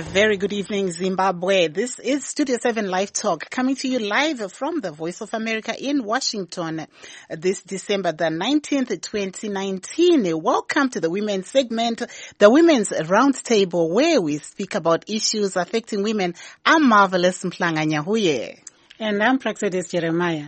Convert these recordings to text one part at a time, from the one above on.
A very good evening, Zimbabwe. This is Studio 7 Live Talk, coming to you live from the Voice of America in Washington this December the 19th, 2019. Welcome to the Women's segment, the Women's Roundtable, where we speak about issues affecting women. I'm Marvelous Mhlanga Nyahuye. And I'm Praxedis Jeremiah.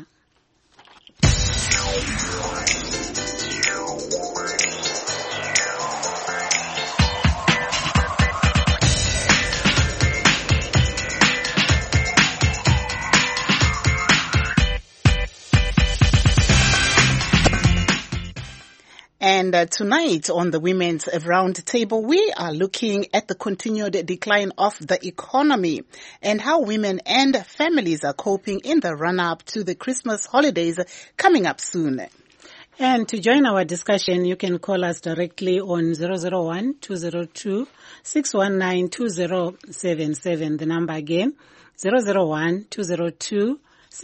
And tonight on the Women's Roundtable, we are looking at the continued decline of the economy and how women and families are coping in the run-up to the Christmas holidays coming up soon. And to join our discussion, you can call us directly on 001-202-619-2077. The number again, 001-202-619-2077,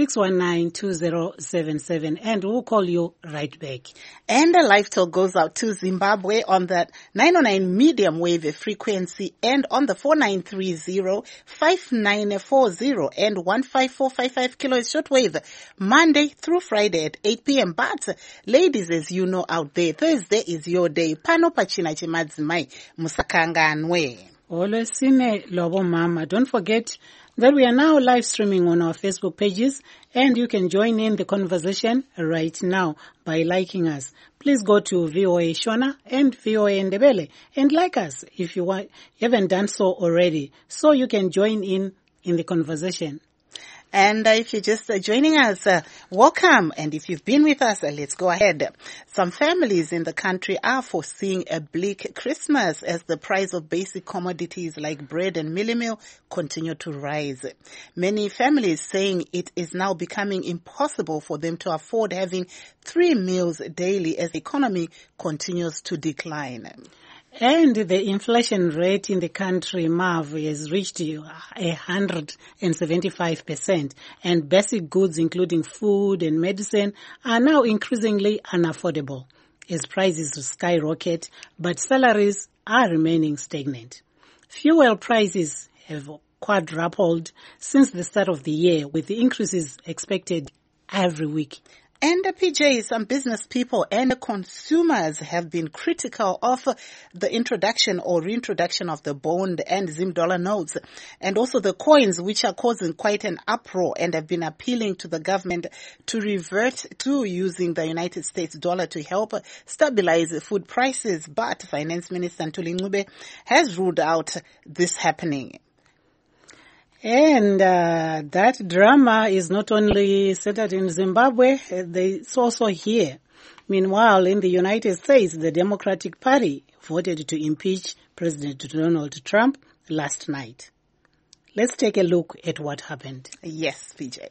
and we'll call you right back. And the live talk goes out to Zimbabwe on the 909 medium wave frequency and on the 4930, 5940 and 15455 kilohertz shortwave, Monday through Friday at 8 p.m. But ladies, as you know out there, Thursday is your day. Pano pachina chemadzimai musakanganwe. Olwesine lobo mama. Don't forget that we are now live streaming on our Facebook pages, and you can join in the conversation right now by liking us. Please go to VOA Shona and VOA Ndebele and like us if you haven't done so already, so you can join in the conversation. And if you're just joining us, welcome. And if you've been with us, let's go ahead. Some families in the country are foreseeing a bleak Christmas as the price of basic commodities like bread and mealie meal continue to rise. Many families saying it is now becoming impossible for them to afford having 3 meals daily as the economy continues to decline. And the inflation rate in the country, Marv, has reached 175%. And basic goods, including food and medicine, are now increasingly unaffordable as prices skyrocket, but salaries are remaining stagnant. Fuel prices have quadrupled since the start of the year, with the increases expected every week. And PJ, some business people and consumers have been critical of the introduction or reintroduction of the bond and Zim dollar notes and also the coins, which are causing quite an uproar, and have been appealing to the government to revert to using the United States dollar to help stabilize food prices. But Finance Minister Ntuli Ncube has ruled out this happening. And that drama is not only centered in Zimbabwe, it's also here. Meanwhile, in the United States, the Democratic Party voted to impeach President Donald Trump last night. Let's take a look at what happened. Yes, PJ.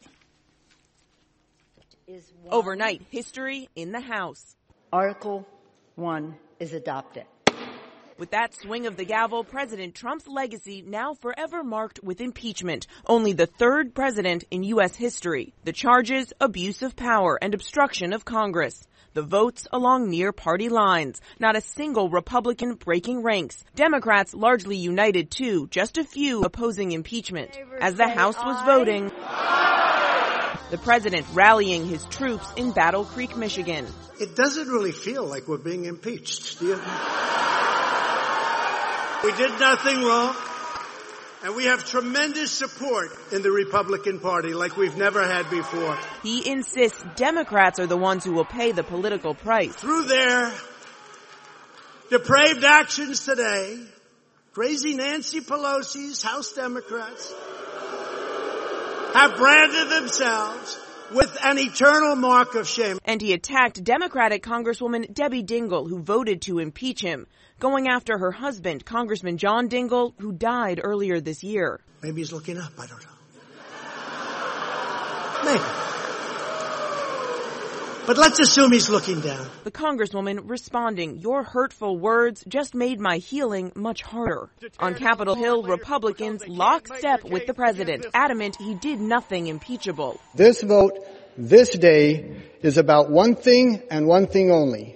Overnight history in the House. Article 1 is adopted. With that swing of the gavel, President Trump's legacy now forever marked with impeachment, only the third president in U.S. history. The charges, abuse of power and obstruction of Congress. The votes along near party lines. Not a single Republican breaking ranks. Democrats largely united too, just a few opposing impeachment. As the House was voting, the president rallying his troops in Battle Creek, Michigan. It doesn't really feel like we're being impeached, do you? We did nothing wrong, and we have tremendous support in the Republican Party like we've never had before. He insists Democrats are the ones who will pay the political price. Through their depraved actions today, crazy Nancy Pelosi's House Democrats have branded themselves with an eternal mark of shame. And he attacked Democratic Congresswoman Debbie Dingell, who voted to impeach him, going after her husband, Congressman John Dingell, who died earlier this year. Maybe he's looking up, I don't know. Maybe. But let's assume he's looking down. The Congresswoman responding, "Your hurtful words just made my healing much harder." On Capitol Hill, Republicans lockstep with the president, adamant he did nothing impeachable. This vote, this day, is about one thing and one thing only.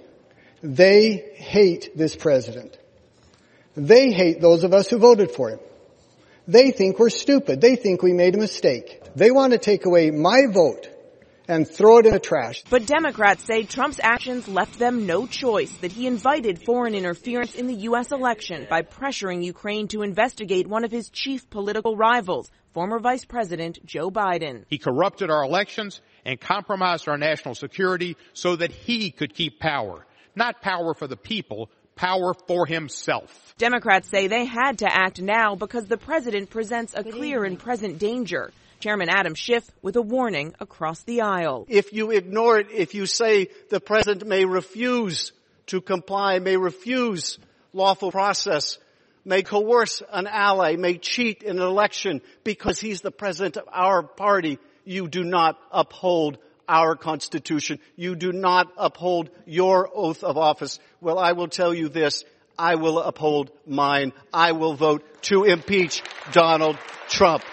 They hate this president. They hate those of us who voted for him. They think we're stupid. They think we made a mistake. They want to take away my vote and throw it in the trash. But Democrats say Trump's actions left them no choice, that he invited foreign interference in the U.S. election by pressuring Ukraine to investigate one of his chief political rivals, former Vice President Joe Biden. He corrupted our elections and compromised our national security so that he could keep power. Not power for the people, power for himself. Democrats say they had to act now because the president presents a clear and present danger. Chairman Adam Schiff with a warning across the aisle. If you ignore it, if you say the president may refuse to comply, may refuse lawful process, may coerce an ally, may cheat in an election because he's the president of our party, you do not uphold our Constitution. You do not uphold your oath of office. Well, I will tell you this. I will uphold mine. I will vote to impeach Donald Trump.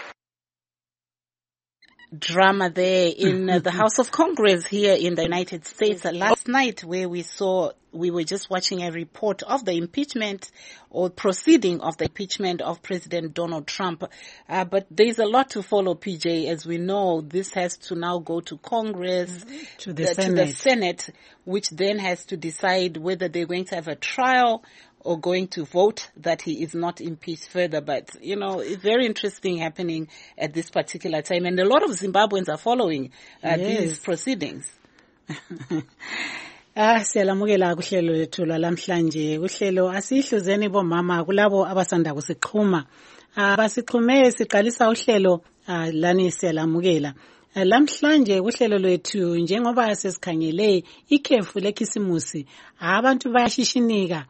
Drama there in the House of Congress here in the United States last night, where we were just watching a report of the impeachment or proceeding of the impeachment of President Donald Trump. But there's a lot to follow, PJ. As we know, this has to now go to Congress, to the Senate, which then has to decide whether they're going to have a trial or going to vote that he is not impeached further. But, it's very interesting happening at this particular time. And a lot of Zimbabweans are following these proceedings. Siyalamukela kuhlelo lethu lamhlanje. Kuhlelo asihluzeni bomama kulabo abasanda kusiqhuma. Basixhume siqalisa uhlelo lani siyalamukela. Lamhlanje kuhlelo lwethu njengoba sesikhangele ikhefu lekhisimusi abantu bayashishinika.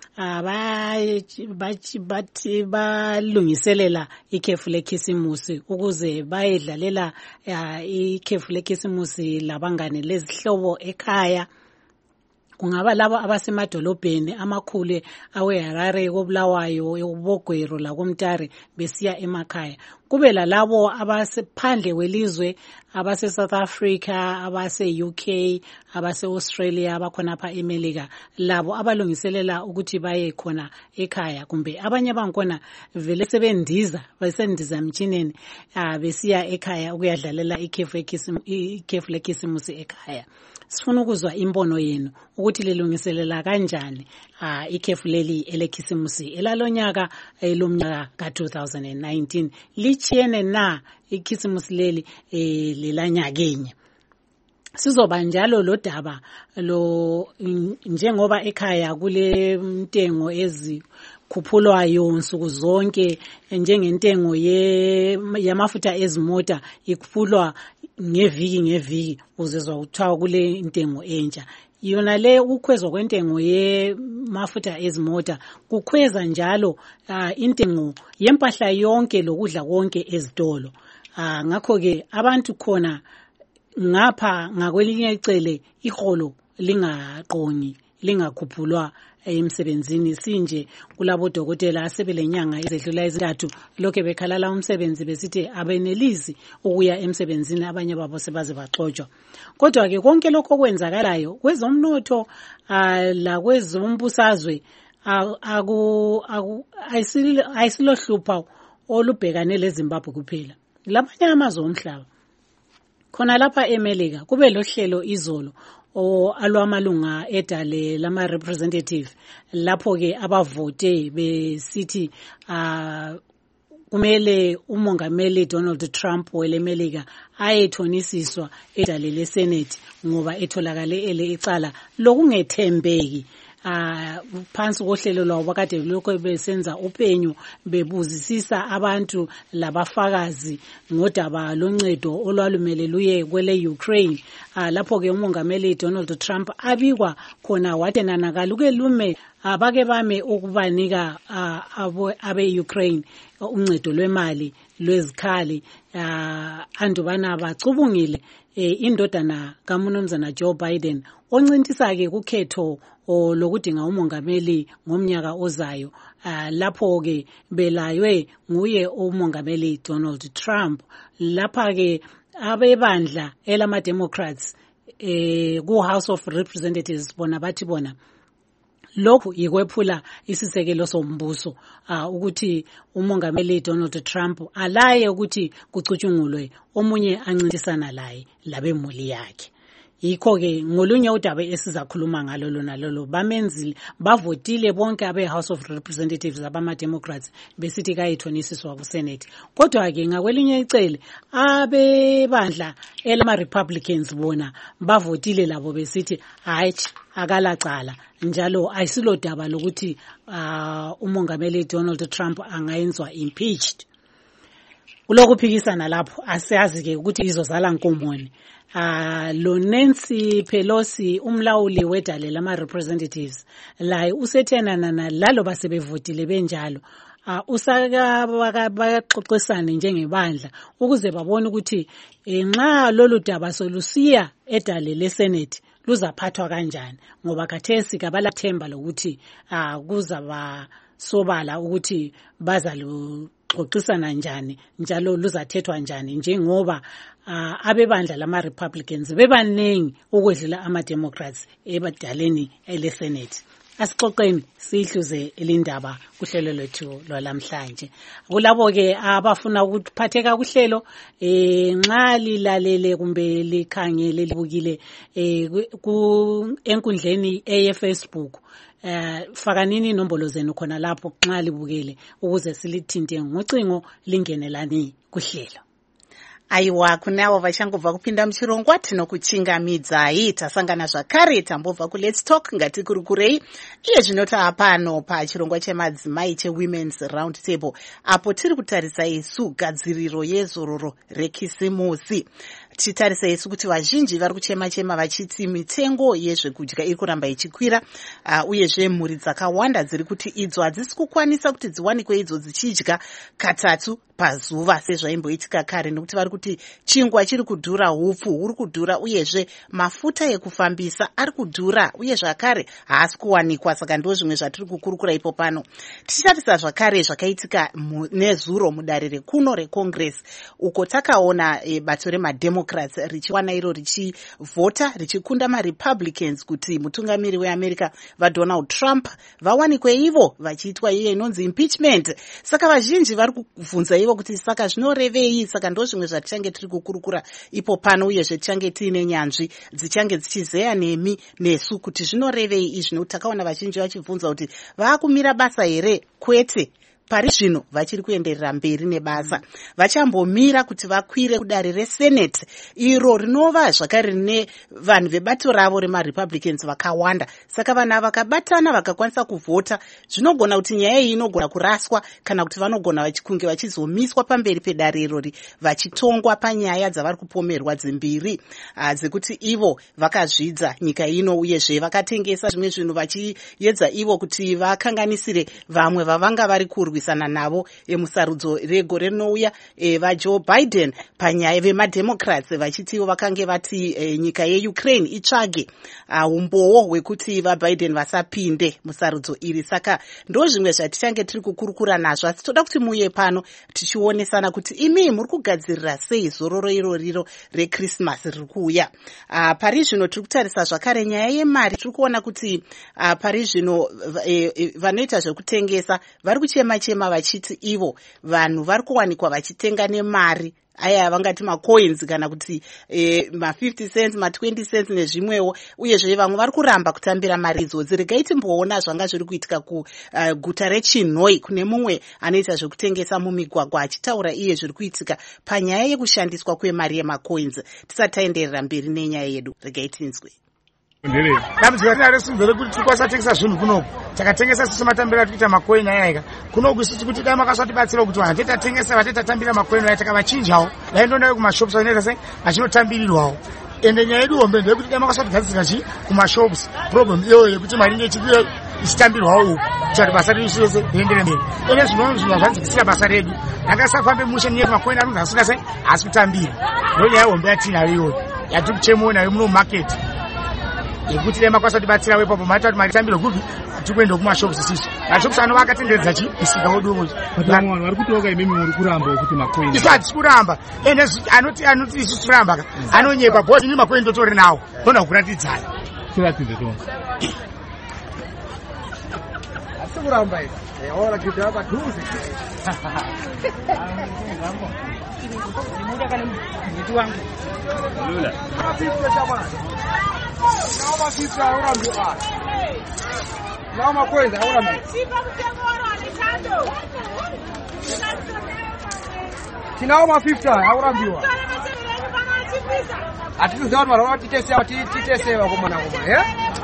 Bathi balungiselela ikhefu lekhisimusi ukuze bayedlalela ikhefu lekhisimusi labangane lezihlobo ekhaya. Kungaba labo abasemadolobheni amakhulu aweHarare, koBulawayo, eBogwero lakoMtare besiya emakhaya. Kube lalabo abasephandle welizwe, abase South Africa, abase UK, abase Australia, abakhona apha eMelika, labo abalungiselela ukuthi baye khona ekhaya. Kumbe abanye bankona vele sebendiza mtshineni besiya ekhaya ukuyadlalela ikhefu lekhisimusi ekhaya. Sifuna ukuzwa imbono yenu ukuthi lilungiselela kanjani ikhefu leli elekhisimusi elalonyaka lomnyaka ka2019 lichiyene na ikhisimusi leli lelanyakenye. Sizoba njalo lodaba njengoba ekhaya kule mtengo ezikhuphulwayo nsuku zonke, njengentengo yamafutha ezimota ikhuphulwa ngeviki uzezwa kuthiwa kule intengo entsha. Yona le ukhwezwa kwentengo yemafutha ezimota kukhweza njalo intengo yempahla yonke lokudla konke ezitolo. Ngakho ke abantu khona ngapha ngakwelinye icele iholo lingaqongi, lingakhuphulwa emsebenzini. Sinje kulabo dokotela asebelenyanga ezedlula ezintathu lokho bekhalala umsebenzi besithi abenelisi ukuya emsebenzini, abanye babo sebaze baxotsha. Kodwa ke konke lokho kwenzakalayo kwezomnotho la kwezombusazwe ayisilohlupha olubhekane leZimbabwe kuphela, labanye amazwe omhlaba. Khona lapha eMelika kube lohlelo izolo alwamalunga edale lama representative, lapho ke abavote besithi kumele umongameli Donald Trump welemelika ayethonisiswa edale leSenate ngoba etholakale icala lokungethembeki phansi kohlelo lwabo kade lokho besenza upenyo bebuzisisa abantu labafakazi ngodaba loncedo olwalumele luye kwele Ukraine. Lapho ke umongameli Donald Trump abikwa khona watenana kaluke lume abake bame ukubanika abe Ukraine uncedo lwemali lwezikhali andubana bacubungile indodana kaMnumzana Joe Biden oncintisa ke kukhetho lokudinga umongameli ngomnyaka ozayo. Lapho ke belaywe nguye umongameli Donald Trump. Lapha ke abebandla elama Democrats ku House of Representatives bona bathi bona lokhu ikwephula isisekelo sombuso ukuthi umongameli Donald Trump alaye ukuthi kucutshungulwe omunye ancintisana laye labemuli yakhe. Yikho ke ngolunye udaba esizakhuluma ngalo lona lolo bamenzile bavotile bonke abe House of Representatives abama Democrats besithi kayithonisiswa ku Senate. Kodwa ke ngakwelinye icele abebandla elama Republicans bona bavotile labo besithi hayi akalacala njalo ayisilo daba lokuthi umongameli Donald Trump angayenzwa impeached. Ulokuphikisana lapho asiyazi ke ukuthi izozala nkomoni. Lo Nancy Pelosi umlawuli wedale lama representatives la usethenana nalalo basebevotile benjalo usaka baxoxisana njengebandla ukuze babone ukuthi nxa lolu daba solusiya edale le Senate luzaphathwa kanjani ngoba khathesi kabalathemba lokuthi kuzaba sobala ukuthi bazaluxoxisana njani njalo luzathethwa njani njengoba abebandla lama Republicans bebaningi ukwedlula ama Democrats ebadaleni ele Senate. Asixoxeni sihluze elindaba kuhlelo lwethu lwalamhlanje. Kulabo ke abafuna ukuphatheka kuhlelo nxa lilalele kumbe likhangele libukile enkundleni eFacebook fakanini inombolo zenu khona lapho nxa libukele ukuze silithinte ngocingo lingenelani kuhlelo. Aiwa kunavo vachangobva kupinda muchirongwa tinokuchingamidzai tasangana zvakare tambobva ku Let's Talk ngatikurukurei iye zvinota pano pachirongwa chemadzimai cheWomen's Round Table apo tiri kutarisa isu gadziriro yezororo rekisimusi. Titarisa isu kuti vazhinji vari kuchema vachiti mitengo yezvekudya iri kuramba ichikwira uyezve mhuri dzakawanda dziri kuti idzo hadzisi kukwanisa kuti dziwanikwe idzo dzichidya katatu pazuva sezvaimboitika kare nekuti vari kuti chingwa chiri kudhura, hupfu huri kudhura uyezve mafuta ekufambisa ari kudhura uye zvakare haasi kuwanikwa. Saka ndo zvimwe zvatiri kukurukura ipo pano. Tichitarisa zvakare zvakaitika nezuro mudare rekuno reCongress uko takaona bato remademocrats richiwana iro richivhota richikunda maRepublicans kuti mutungamiri weAmerica vaDonald Trump vawanikwe ivo vachiitwa iye inonzi impeachment. Saka vazhinji vari kuvhunza ivo kuti saka zvinorevei. Saka ndo zvimwe zvatichange tiri kukurukura ipo pano uyezve tichange tiine nyanzvi dzichange dzichizeya nemi nesu kuti zvinorevei izvi nekuti takaona vazhinji vachibvunza kuti vaakumira basa here kwete pari zvino vachiri kuenderera mberi nebasa vachambomira kuti vakwire kudare reSenate iro rinova zvakare rine vanhu vebato ravo remaRepublicans vakawanda. Saka vanhu vakabatana vakakwanisa kuvhota zvinogona kuti nyaya iyi inogona kuraswa kana kuti vanogona vachikunge vachizomiswa pamberi pedare irori vachitongwa panyaya dzavari kupomerwa dzimbiri dzekuti ivo vakazvidza nyika ino uyezve vakatengesa zvimwe zvinhu vachiedza ivo kuti vakanganisire vamwe vavanga vari kurwi navo emusarudzo regore rinouya vaJoe Biden panyaya vemademocrats vachitiwo vakange vati nyika yeUkraine itsvage umbowo hwekuti vaBiden vasapinde musarudzo iri. Saka ndo zvimwe zvatichange tiri kukurukura nazvo asi toda kuti muye pano tichionesana kuti imi muri kugadzirira sei zororo iroriro reChristmas riri kuuya. Pari zvino tiri kutarisa zvakare nyaya yemari. Tiri kuona kuti pari zvino vanoita zvekutengesa vari kuchema vachiti ivo vanhu vari kuwanikwa vachitenga nemari aya vangati macoins kana kuti ma50 cents ma20 cents nezvimwewo uyezve vamwe vari kuramba kutambira mari idzodzi. Regai timboona zvanga zviri kuitika kuguta reChinhoi kune mumwe anoita zvekutengesa mumigwagwa achitaura iye zviri kuitika panyaya yekushandiswa kwemari yemacoins. Tisati taenderera mberi nenyaya yedu regai tinzwe. Dambudziko ratinaro kuti tikwanisa zvinhu kunoku takatengesa sisi matambira tuita makoini ayaika kunoku sisi kuti dama kasatibatsira kuti vanhu tatengesa vatatambira makoini aya takavachinjawo daindondayo kumashops anoita sei achinotambirirwawo ende nyaya yedu hombe ndeyekuti dama kasatigadzisira kumashops problem iyoyo yekuti mari ngechidiyo ichitambirwawo uku kuti basa redu sese riendere mberi ende zvinhu zvanzikisira basa redu angasafambe mushe niye makoini anonzi asina sei asi kutambira ndo nyaya hombe yatinayo iyoyo yatiri kuchemonayo muno mumarket yekuti dema kwasatibatsira wepo mata kuti maritambiro kupi tikuenda kumashops sisi mashops anova akatenderedza chi isika wodumo vanhu vari kutoka imemi muri kuramba ukuthi macoin isati kuramba ende anoti isi kuramba anonyepa bodi ni macoin totori nawo tona kuratidzana tiratidze tonga sikuramba ika yaona kitu hapa tuzi nimuja kale mtu wangu lula kitu cha bwana naomba kitu aurambi naomba kwenda aurambi kinaoma 50 aurambiwa atuzana wala titesewa kwa mwana eh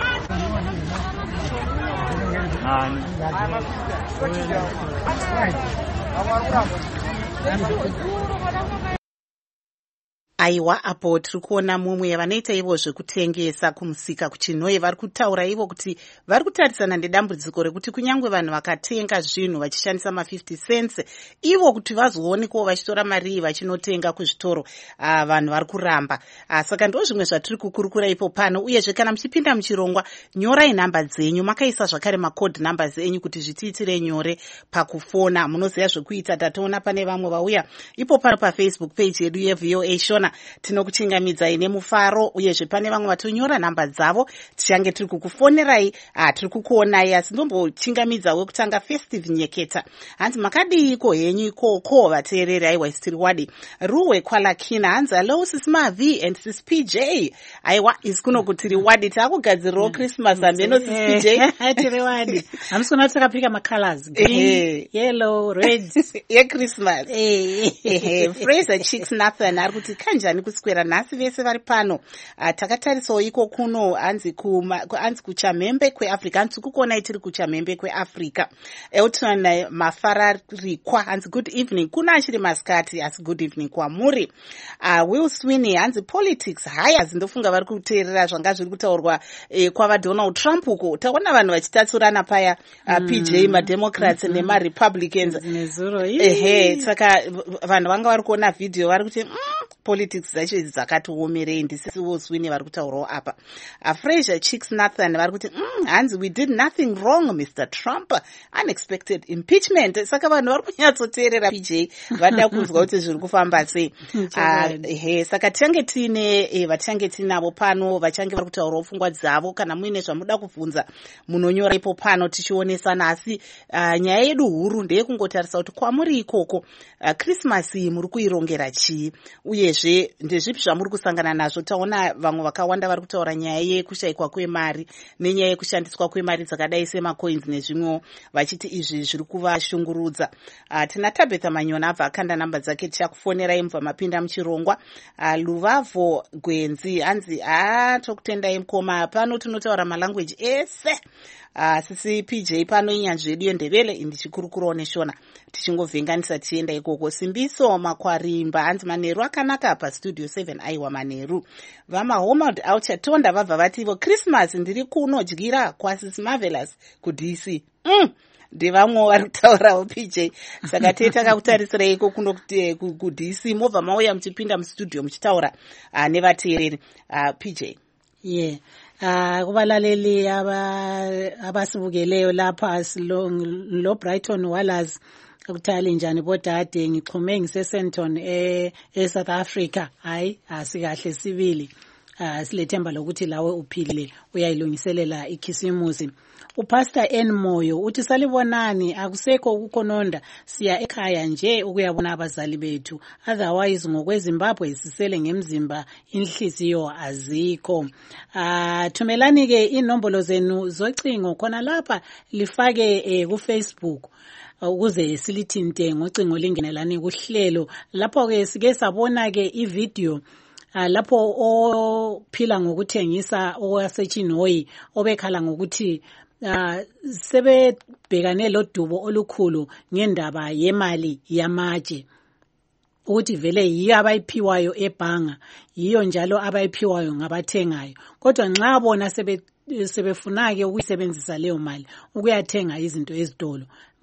aiwa apo tiri kuona mumwe vanoita ivo zvekutengesa kumusika kuchinhoye vari kutaura ivo kuti vari kutarisana nedambudziko rekuti kunyange vanhu vakatenga zvinhu vachishandisa ma50 cents ivo kuti vazoonekwawo vachitora mari iyi vachinotenga kuzvitoro vanhu vari kuramba saka ndo zvimwe zvatiri kukurukura ipo pano uyezve kana muchipinda muchirongwa nyorai nhamba dzenyu makaisa zvakare macode numbers enyu kuti zvitiitire nyore pakufona munoziva zvekuita tatoona pane vamwe vauya ipo pano pafacebook page yedu yevoa shona tinokuchingamidzai nemufaro uyezve pane vamwe vatonyora nhamba dzavo tichange tiri kukufonerai tiri kukuonai asi ndombochingamidzao wekutanga Festive Nyeketa hanzi makadiiko henyu ikoko vateereri aiwa isitiri wadi ruwe kwalakina hanzi hello sis Mavi and sis PJ aiwa isi kuno kutiri wadi taakugadzirirawo Christmas ambeno sis PJ tiri wadi hamsi kuna takapika macolors green yellow red yeChristmas Fraser Chicks Nathan ari kuti kanjani kuswera nhasi vese vari pano takatarisawo iko kuno hanzi kuchamhembe kweafrica hanzi kukuonai tiri kuchamhembe kweafrica Elton Mafararikwa hanzi good evening kuna achiri masikati asi good evening kwamuri Will Sweeney hanzi politics haya zindofunga vari kuteerera zvanga zviri kutaurwa kwavaDonald Trump uko taona vanhu vachitatsurana paya PJ mademocrats nemarepublicans saka vanhu vanga vari kuona vhidhiyo vari kuti politics dzacho idzi dzakatiomerei ndisisiwo Sweeney vari kutaurawo apa Fraser Chicks Nathan vari kuti hanzi we did nothing wrong Mr Trump unexpected impeachment saka vanhu vari kunyatsoteerera PJ vada kunzwa kuti zviri kufamba sei saka tichange tiine vatichange tinavo pano vachange vari kutaurawo pfungwa dzavo kana muine zvamuda kubvunza munonyora ipo pano tichionesana asi nyaya yedu huru ndeyekungotarisa kuti kwamuri ikoko Christmas iyi muri kuirongera chii uyezve ndezvipi zvamuri kusangana nazvo taona vamwe vakawanda vari kutaura nyaya yekushayikwa kwemari nenyaya yekushandiswa kwemari dzakadai semacoins nezvimwewo vachiti izvi zviri kuvashungurudza tina Tabetha Manyona abva akanda namba dzake tichakufonerai mubva mapinda muchirongwa Luvavo Gwenzi hanzi tokutendai mukoma pano tinotaura malanguage ese sisi PJ pano inyanzvi yedu yendevele ndichikurukurawo neshona tichingovhenganisa tienda ikoko Simbiso Makwarimba hanzi Maneru akanaka pastudio 7 aiwa Maneru vamahomod auchatonda vabva vativo Christmas ndiri kunodyira kwasisi Marvelous kuDC ndevamwe vari kutaurawo PJ saka tee takakutarisira iko kuno kuDC mobva mauya muchipinda mustudio muchitaura nevateereri PJ kubalaleli abasibukeleyo lapha lo Brighton Wallers akuthali njani bodade ngixhume ngiseSenton eSouth Africa hayi asikahle sibili silethemba lokuthi lawe uphilile uyayilungiselela ikhisimusi uPastor N Moyo uthi salibonani akusekho ukukononda siya ekhaya nje ukuyabona abazali bethu otherwise ngokweZimbabwe sisele ngemzimba inhliziyo azikho thumelani ke inombolo zenu zocingo khona lapha lifake ku Facebook ukuze silithinte ngocingo lingenelani kuhlelo lapho ke sike sabona ke ivideo lapho ophila ngokuthengisa owasechinoyi obekhala ngokuthi sebebhekane lodubo olukhulu ngendaba yemali yamatshe ukuthi vele yiyo abayiphiwayo ebhanga yiyo njalo abayiphiwayo ngabathengayo kodwa nxa bona sebefuna ke ukuyisebenzisa leyo mali ukuyathenga izinto ezitolo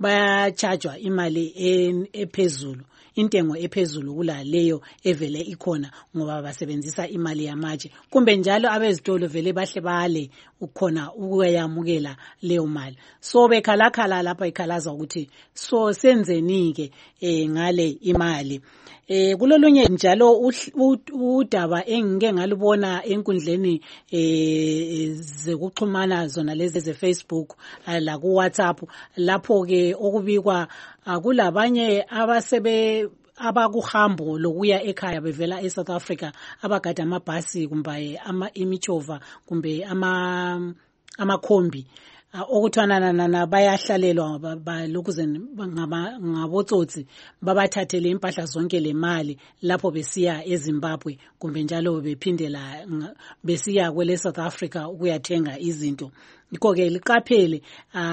bayachajwa imali ephezulu, intengo ephezulu kula leyo evele ikhona ngoba basebenzisa imali yamatshe. Kumbe njalo abezitolo vele bahle bale ukhona ukuyamukela leyo mali. So bekhalakhala lapha ikhalaza ukuthi so senzeni-ke ngale imali. Kulolunye njalo udaba engike ngalubona enkundleni zekuxhumana zona lezi ze-Facebook la ku WhatsApp, lapho ke okubikwa kulabanye abakuhambo lokuya ekhaya bevela eSouth Africa abagada amabhasi kumbe imichova kumbe amakhombi okuthwana bayahlalelwa balokuze ngabotsotsi babathathele impahla zonke le mali lapho besiya eZimbabwe kumbe njalo bephindela besiya kwele South Africa ukuyathenga izinto. Yikho ke liqaphele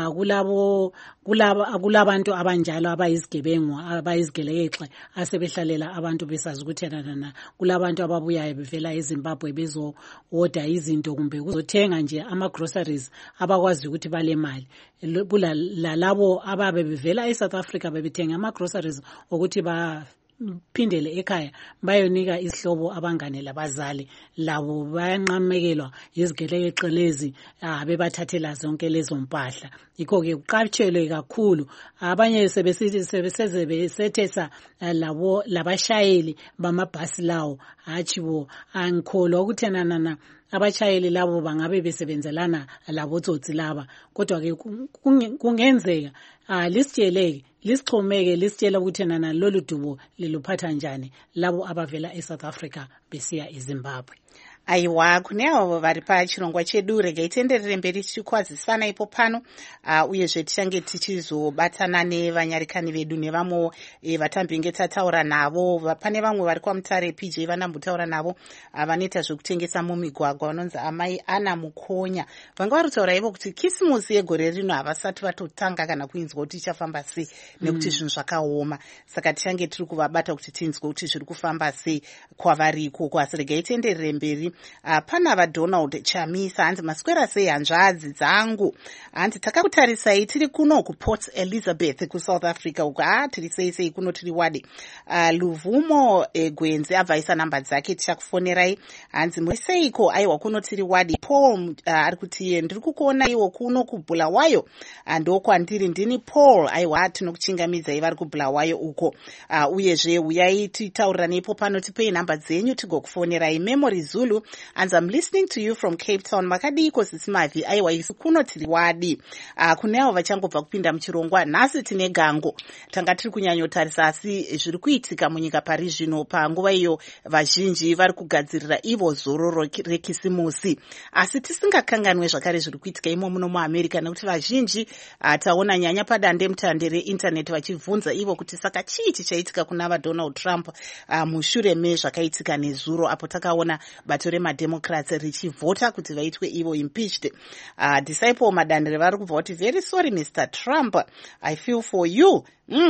kulabantu abanjalo abayizigebengu abayizigelekeqe asebehlalela abantu besazi ukuthi kulabantu ababuyayo bevela eZimbabwe bezo order izinto kumbe kuzothenga nje ama groceries abakwazi ukuthi bale mali. Lalabo ababe bevela eSouth Africa bebethenga ama groceries ukuthi phindele ekhaya bayonika isihlobo abangane labazali labo bayanqamekelwa izigelekeqe lezi bebathathela zonke lezo mpahla. Yikho ke uqatshelwe kakhulu abanye sebeseze besethesa labo labashayeli bamabhasi lawo hachibo angikholwa ukuthi abashayeli labo bangabe besebenzelana labotsotsi laba, kodwa ke kungenzeka lisitsheleke lisixhomeke lisitshela ukuthi lolu dubo liluphatha njani labo abavela eSouth Africa besiya eZimbabwe. Aiwa, kuneavo vari pachirongwa chedu regai tienderere mberi tichikwazisana ipo pano uyezve tichange tichizobatana nevanyarikani vedu nevamwe vatambi nge tataura navo. Pane vamwe vari kwaMutare PJ vanambotaura navo vanoita zvekutengesa mumigwagwa vanonzi amai Ana Mukonya. Vanga vari kutaura ivo kuti kisimusi yegore rino havasati vatotanga kana kuinzwa kuti ichafamba sei nekuti zvinhu zvakaoma. Saka tichange tiri kuvabata kuti tinzwe kuti zviri kufamba sei kwavari ikoko. Asi regai tienderere mberi. Pana vaDonald Chamisa hanzi maswera sei hanzvadzi dzangu, hanzi takakutarisai tiri kuno kuPort Elizabeth kuSouth Africa uko. Tiri sei kuno tiri wadi. Luvumo Gwenzi abvaisa namba dzake tichakufonerai. Hanzi muri seiko? Aiwa kuno tiri wadi. Paul ari kuti ndiri kukuona iwo kuno kuBulawayo ndokwandiri ndini Paul. Aiwa tinokuchingamidzai vari kuBulawayo uko. Uyezve uyai titaurira nepo pano tipei namba dzenyu tigokufonerai. Memory Zulu and I'm listening to you from Cape Town. Makadiko sisimavi. Aiwa isu kuno tiri wadi. Kuneavo vachangobva kupinda muchirongwa nhasi tine gango. Tanga tiri kunyanyotarisa asi zviri kuitika munyika pari zvino panguva iyo vazhinji vari kugadzirira ivo zororo rekisimusi. Asi tisingakanganwe zvakare zviri kuitika imo muno muAmerica nekuti vazhinji taona nyanya padande mutande reinternet vachibvunza ivo kuti saka chii chichaitika kuna vaDonald Trump mushure mezvakaitika nezuro apo takaona bato remademocrats richivhota kuti vaitwe ivo impeached. Disciple madandere vari kubva kuti very sorry Mr. Trump, I feel for you.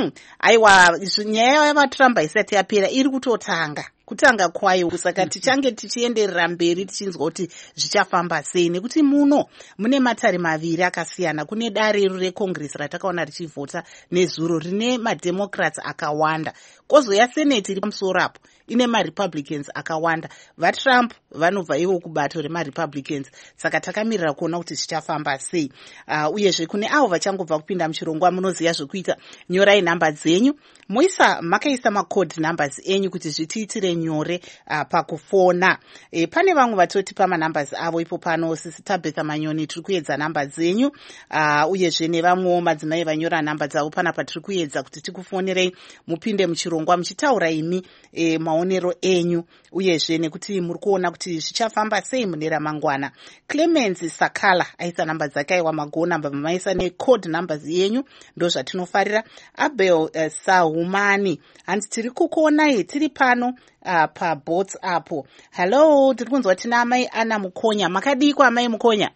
Aiwa nyaya yavaTrump haisati yapera, iri kutanga kwayo. Saka tichange tichienderera mberi tichinzwa kuti zvichafamba sei nekuti muno mune matare maviri akasiyana. Kune dare reCongress ratakaona richivhota nezuro rine mademocrats akawanda, kozoya senate iri pamusoro apo ine maRepublicans akawanda. VaTrump vanobva ivo kubato remaRepublicans, saka takamirira kuona kuti zvichafamba sei. Uyezve kune avo vachangobva kupinda muchirongwa munoziva zvekuita. Nyorai namba dzenyu, makaisa macode numbers enyu kuti zvitiitire nyore pakufona. Pane vamwe vatotipa manumbers avo ipo pano. Sisi Tabitha Manyoni tiri kuedza namba dzenyu, uyezve nevamwe madzimai vanyora namba dzavo pana patiri kuedza kuti tikufonerei mupinde muchirongwa muchitaura imi maonero enyu, uyezve nekuti muri kuona kuti zvichafamba sei mune ramangwana. Clemens Sakala aisa namba dzake, aiwa magona maisa necode numbers yenyu ndo zvatinofarira. Abel Sahumani hanzi tiri kukuonai tiri pano pabots apo. Hello, tiri kunzwa tina amai Ana Mukonya. Makadiko amai Mukonya?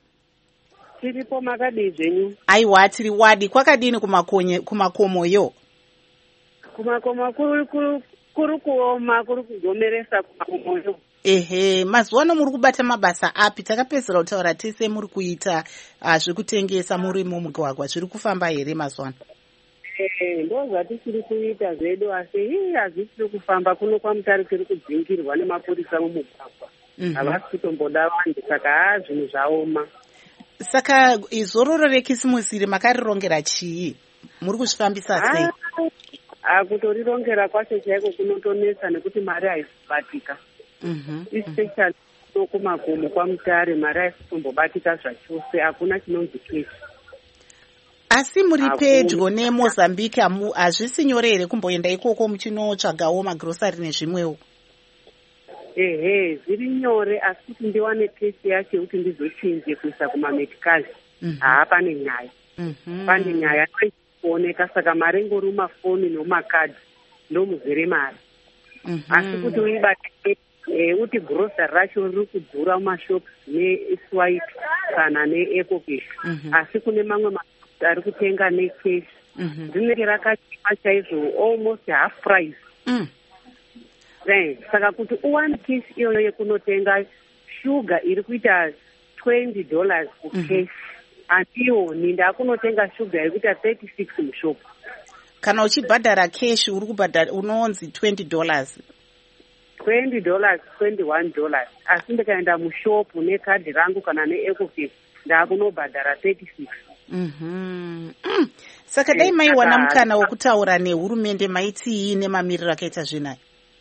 Tiripo, makadii zvenyu? Aiwa tiri wadi. Kwakadini kumakomoyo? Kumakomo kuri kuoma, kuri kugomeresa kumakomoyo. Ehe, mazuwano muri kubata mabasa api? Takapedzera kutaura tese muri kuita zvekutengesa muri mumugwagwa, zviri kufamba here mazuwano? Ndo zvatichiri kuita zvedu, asi hazvisiri kufamba. Kuno kwaMutare tiri kudzingirwa nemapurisa mumugwagwa, havasi kutomboda vanhu, saka zvinhu zvaoma. Saka zororo rekisimusi iri makarirongera chii? Muri kuzvifambisa sei? Kutorirongera kwacho chaiko kunotonesa nekuti mari haisibatika. Especially kumakomo kwaMutare mari haisitombobatika zvachose, hakuna chinonzi keshi. Asi muri pedyo neMozambique, hazvisi nyore here kumboenda ikoko muchinotsvagawo magrosari nezvimwewo? Ehe, zviri nyore, asi kuti ndiwane keshi yacho yekuti ndizochinje kuisa kumamedikazi, pane nyaya. Pane nyaya kuoneka, saka mari ngori mafoni nomakadhi ndomuzere mari. Asi kuti uibate uti grosari racho riri kudhura mumashopu neSwipe kana neEcocash, asi kune mamwe ari kutenga nekeshi rinenge rakachipa chaizvo, almost half price. Saka kuti uwane keshi iyoyo yekunotenga shuga iri kuita $20 kukeshi, handioni. Ndakunotenga shuga iri kuita 36 mushopu. Kana uchibhadhara keshi uri kubhadhara unonzi $20. $20, $21. Asi ndikaenda mushopu nekadhi rangu kana neEcocash ndakunobhadhara 36. Saka dai maiwana mukana wokutaura nehurumende, maitii nemamiriro akaita zvinai?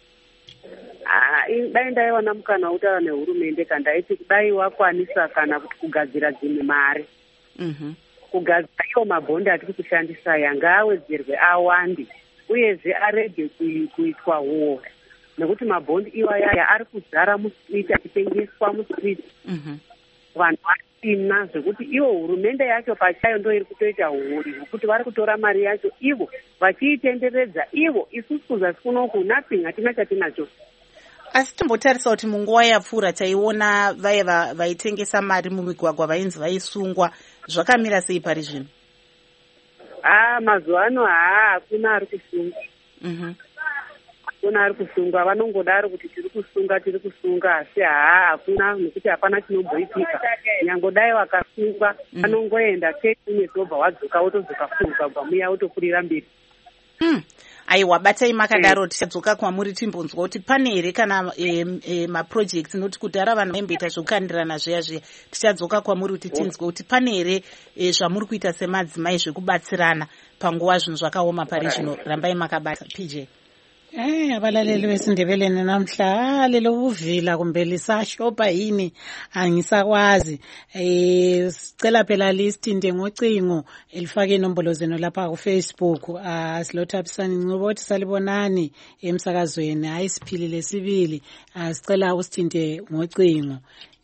Dai ndaiwana mukana wokutaura nehurumende, kandaiti dai wakwanisa kana kuti kugadzira dzimwe mari, kugadzira iwo mabhondi atiri kushandisa yanga awedzerwe awande, uyezve arege kuitwa huo, nekuti mabhondi iwaya ari kuzara muswiti achitengeswa muswiti. Vanhu vasina zvekuti iwo hurumende yacho pachayo ndo iri kutoita huori hwekuti vari kutora mari yacho ivo vachiitenderedza ivo, isusu kuzasi kunoku nothing, hatina chatinacho. Asi tombotarisa kuti munguva yapfuura taiona vaitengesa mari mumigwagwa vainzi vaisungwa. Zvakamira sei pari zvino? Mazuva ano hakuna ari kusungwa. Hakuna ari kusungwa, vanongodaro kuti tiri kusunga, asi hakuna, nekuti hapana chinomboitika. Nyangodai vakasungwa vanongoenda nedhobha, wadzoka wotodzoka mugwagwa muya wotokurira mberi. Aiwa, batai makadaro, tichadzoka kwamuri timbonzwa kuti pane here kana maprojects noti kudhara vanhu vaimboita zvekukandirana zviya zviya. Tichadzoka kwamuri kuti tinzwe kuti pane here zvamuri kuita semadzimai zvekubatsirana panguva zvinhu zvakaoma pari zvino. Rambai makabata. PJ. Abalaleli besindebele namhla lelo uvila kumbe lisashopa yini angisakwazi. Sicela phela listinde ngocingo elifake inombolo zenu lapha ku Facebook. Silothapisana ngokuthi salibonani emsakazweni, hayi siphilile sibili. Sicela usithinte ngocingo.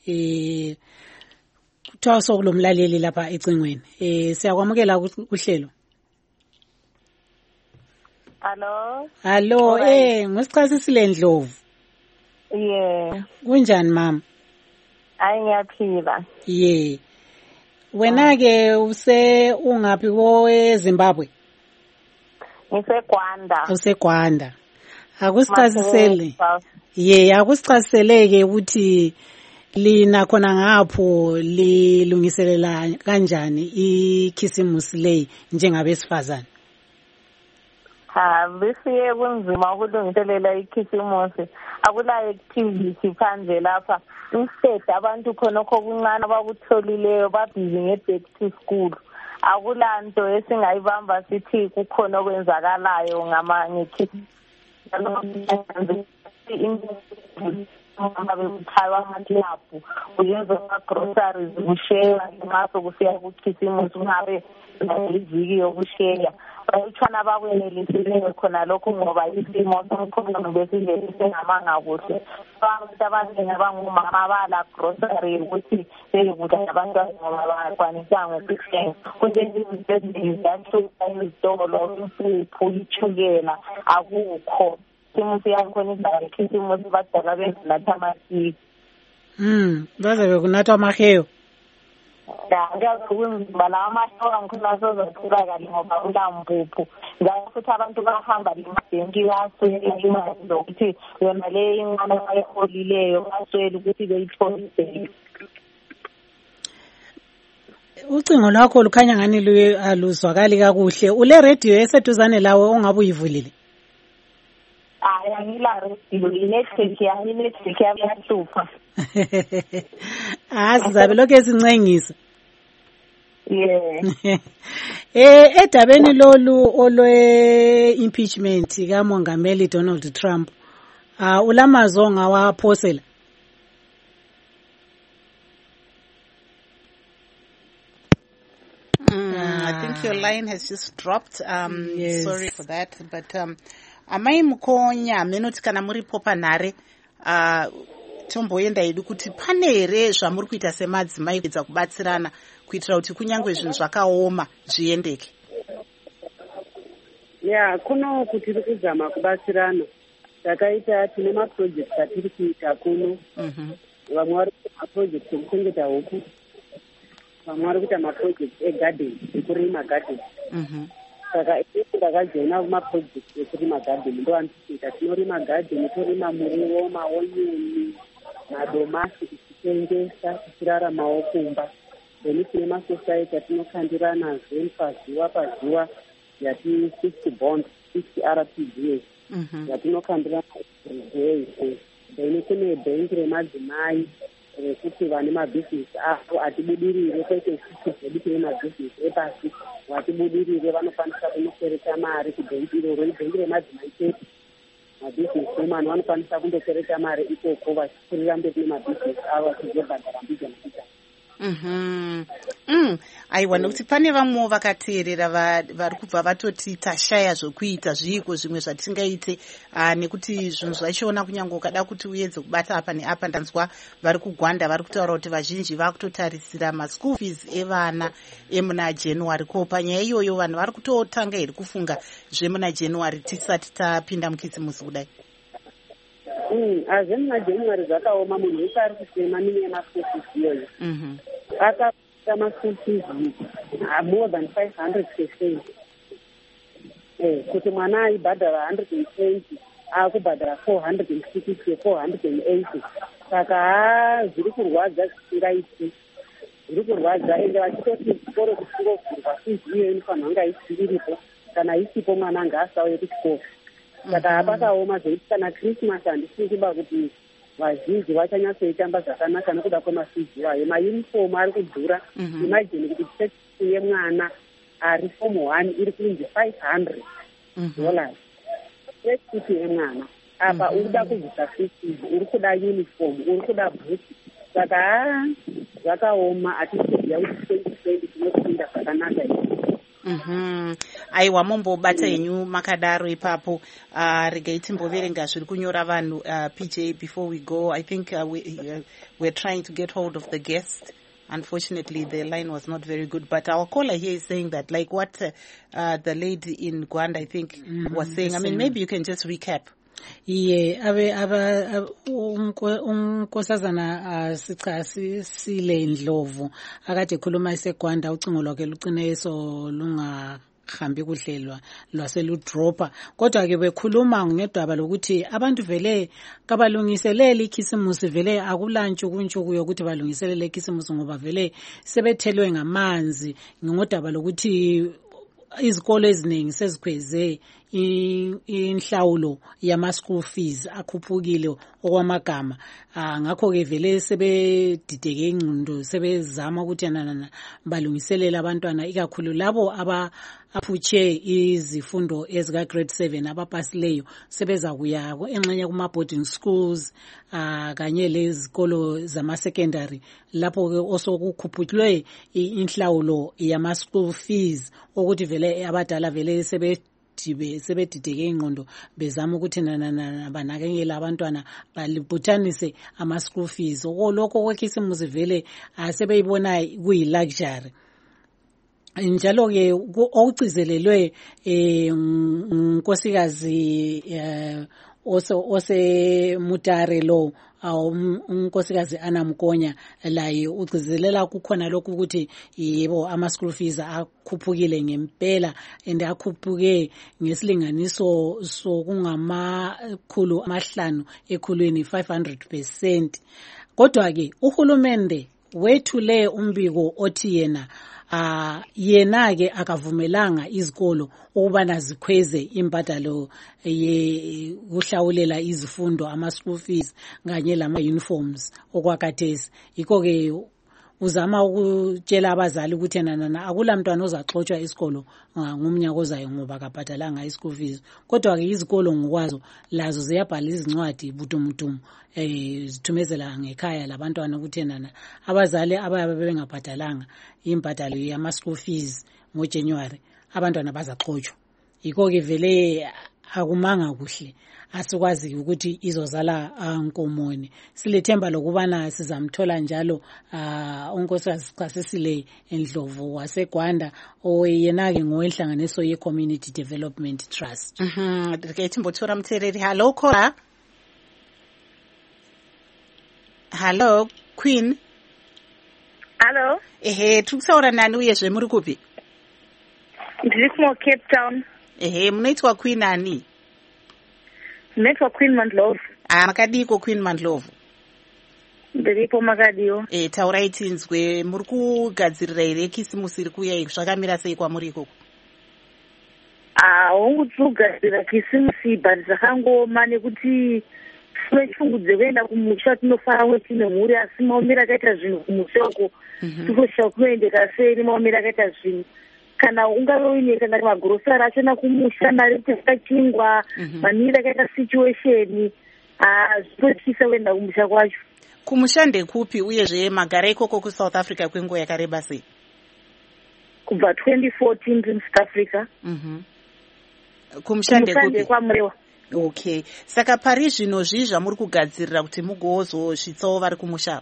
Kuthiwa sokulomlaleli lapha ecingweni. Siyakwamukela kuhlelo. Hello, ngosichasisile Ndlovu. Kunjani mama? Ngiyaphila. Wena ke ungaphi eZimbabwe? NgiseGwanda. UseGwanda. Akusichasisele. Akusichaseleke ukuthi lina khona ngapho lilungiselela kanjani ikhisimusi leyi njengabesifazana? Besiye kunzima ukulungiselela ikhisimusi, akula activity phandle lapha. Instead abantu khonokho kuncane abakutholileyo babhizi nge-back to school. Akula nto esingayibamba sithi kukhona okwenzakalayo bekuthayiwa amalaphu, kuyenza ama-groceries kusheya, nxa sokufika kukhisimusi kungabe iviki yokusheya. Bayitshwana bakwenelisileyo khona lokhu ngoba isimo somkhulu besivele singamanga kuhle. Abantu abaningi abangomama bala grocery ukuthi beyekudla abantwana ngoba bakwanisanga ukuthenga. Kunjengezinto eziningi ziyahlupha ezitolo, impuphu, itshukela, akukho. Isimusi yakhona izale khisimusi badala bezinatha amasiki. Baze bekunatha amaheyo. kunzima lawa mahloka ngikhona azozotholakali ngoba ulampuphu njalo futhi abantu bahamba lemabhenki baswela imali zokuthi yona le incane ayiholileyo baswela ukuthi beyithole ibhenki. Ucingo lwakho lukhanya ngani aluzwakali kakuhle. Ule radio eseduzane lawe ongabe uyivulile? Angila radio, inetwork yami yahlupha. Sizabe lokho sincengisa. Yeah. Edabeni lolu olwe impeachment kaMongameli Donald Trump, ulamazwi ongawaphosela? I think your line has just dropped. Yes. Sorry for that. But amai mukonya menoti kana muripo panhare tomboenda hedu kuti pane here zvamuri kuita semadzimai kuedza kubatsirana kuitira kuti kunyange zvinhu zvakaoma zviendeke? Kuno kutiri kuzama kubatsirana. Takaita tine maprojects atiri kuita kuno. Vamwe vari kuita maprojects ekuchengeta huku. Vamwe vari kuita maprojects egarden, ekurima garden. Saka ndakajoina kumaprojects ekurima garden. Ndo andikuita tinorima garden, torima muriwo, maonyeni, madomasi tichitengesa, tichiraramawo kumba. Then tine masociety atinokandirana pazuva yati 60 bond 60 RPGs yatinokandirana everyday. Then kune bhengi remadzimai rekuti vane mabhizinesi avo atibudirire, kwete sisi zvedu tine mabhizinesi epasi vatibudirire vanokwanisa kunokereta mari kubhengi iroro. Ibhengi remadzimai chete, mabhizinesi woman vanokwanisa kundokereta mari ikoko vachikurira mberi nemabhizinesi avo vachizobhadhara mbija mbija. Aiwa, nokuti pane vamwe vakateerera vari kubva vatoti tashaya zvokuita zviiko zvimwe zvatingaite, nekuti zvinhu zvachiona kunyange ukada kuti uedze kubata apa neapa. Ndanzwa vari kugwanda vari kutaura kuti vazhinji vakutotarisira maschool fees evana emuna January. Ko panyaya iyoyo vanhu vari kutotanga here kufunga zvemuna January tisati tapinda mukisimusi kudai? Zvemuna January zvakaoma. Munhu wese ari kusema mine maschool fees iyoyo akapita maschool fees more than 500%. Kuti mwana aibhadhara 120 akubhadhara 460 480. Saka zviri kurwadza zvisingaiti, zviri kurwadza. Ende vachitoti chikoro chingovhurwa fees iyo inofanira kunge iripo, kana isipo mwana ngaasauye kuchikoro. Saka pakaoma zvokuti kana Christmas handisii kuba kuti vazhinji vachanyatsoitamba zvakanaka nekuda kwemafees iwayo. Mayunifomu ari kudhura. Imagine kuti church yemwana ari form 1 iri kunzi $500. Church yemwana apa uri kuda kubvisa fees, uri kuda uniform, uri kuda bhuti. Saka zvakaoma. Hatisiziva kuti 2020 tinopinda zvakanaka here. Aiwa, mombobata henyu makadaro ipapo. Regai timboverenga zviri kunyora vanhu. PJ, before we go, I think we're trying to get hold of the guest. Unfortunately, the line was not very good. But our caller here is saying that, like what the lady in Gwanda, I think, was saying. I mean, maybe you can just recap. Unkosazana Sile Ndlovu akade ekhuluma eseGwanda ucingo lwakhe lugcine eso lungahambi kuhlelwa lwaseludropa. Kodwa ke bekhuluma ngedaba lokuthi abantu vele kabalungiselele ikhisimusi, vele akulantshukuntshuku yokuthi balungiselele ikhisimusi ngoba vele sebethelwe ngamanzi. Ngodaba lokuthi izikolo eziningi sezikhweze inhlawulo yama-school fees akhuphukile okwamagama. Ngakho ke vele sebedideke ingqondo, sebezama ukuthi balungiselele abantwana, ikakhulu labo aphutshe izifundo ezika grade 7 abapasileyo sebeza kuya engxenye kuma boarding schools kanye lezikolo zama secondary, lapho ke osokukhuphulwe inhlawulo yama school fees ukuthi vele abadala vele sebedideke ingqondo bezama ukuthi banakekela abantwana balibuthanise ama school fees. Lokho kwekhisimusi vele sebeyibona kuyi-luxury. Njalo ke okucizelelwe unkosikazi osemutare lo unkosikazi Anna Mkonya laye ugcizelela kukhona lokhu ukuthi yebo ama school fees akhuphukile ngempela and akhuphuke ngesilinganiso sokungamakhulu amahlanu ekhulwini 500%. Kodwa ke uhulumende wethule umbiko othi yena ke akavumelanga izikolo ukubana zikhweze imbadalo kuhlawulela izifundo ama school fees kanye lama uniforms okwakhathesi. Yikho ke uzama ukutshela abazali ukuthi akula mntwana ozaxotsha isikolo ngomnyaka ozayo ngoba akabhadalanga i-school fees. Kodwa ke izikolo ngokwazo lazo ziyabhala izincwadi budumudumu zithumezela ngekhaya labantwana ukuthi abazali abayabe bengabhadalanga imbadalo yama school fees ngoJanuary abantwana bazaxotshwa. Yikho ke vele akumanga kuhle, asikwazi ukuthi izozala nkomoni. Silethemba lokubana sizamthola njalo unkosikazi Chasisile Ndlovu waseGwanda oyena ke ngowenhlanganiso ye Community Development Trust. Ndikethi mbothora mthereri. Hello Khora. Hello Queen. Hello. Tukusaura nani uyezve muri kupi? Ndiri kuma Cape Town. Munoitwa Queen ani? Munoitwa Queen Mandlovu. Makadiko Queen Mandlovu? Ndiripo makadiyo. Taurai tinzwe muri kugadzirira here kisimusi iri kuuya zvakamira sei kwamuri ikoko? Hongu kugadzira kisimusi but zvakangoma nekuti tinofungudze kuenda kumusha tinofara wetine mhuri asi maomero akaita zvinhu kumusha uko tikosvika kunoendeka sei maomero akaita zvinhu. Kana ungave uine kana magurosari achona kumusha mari dzakachingwa manira akaita situation zvinotyisa kuenda kumusha kwacho. Kumusha ndekupi uyezve magara ikoko kuSouth Africa kwenguva yakareba sei? Kubva 2014 ndiri South Africa. Kumusha ndekupi? Kwamurewa. Okay. Saka pari zvino zvamuri kugadzirira kuti mugozosvitsawo vari kumusha?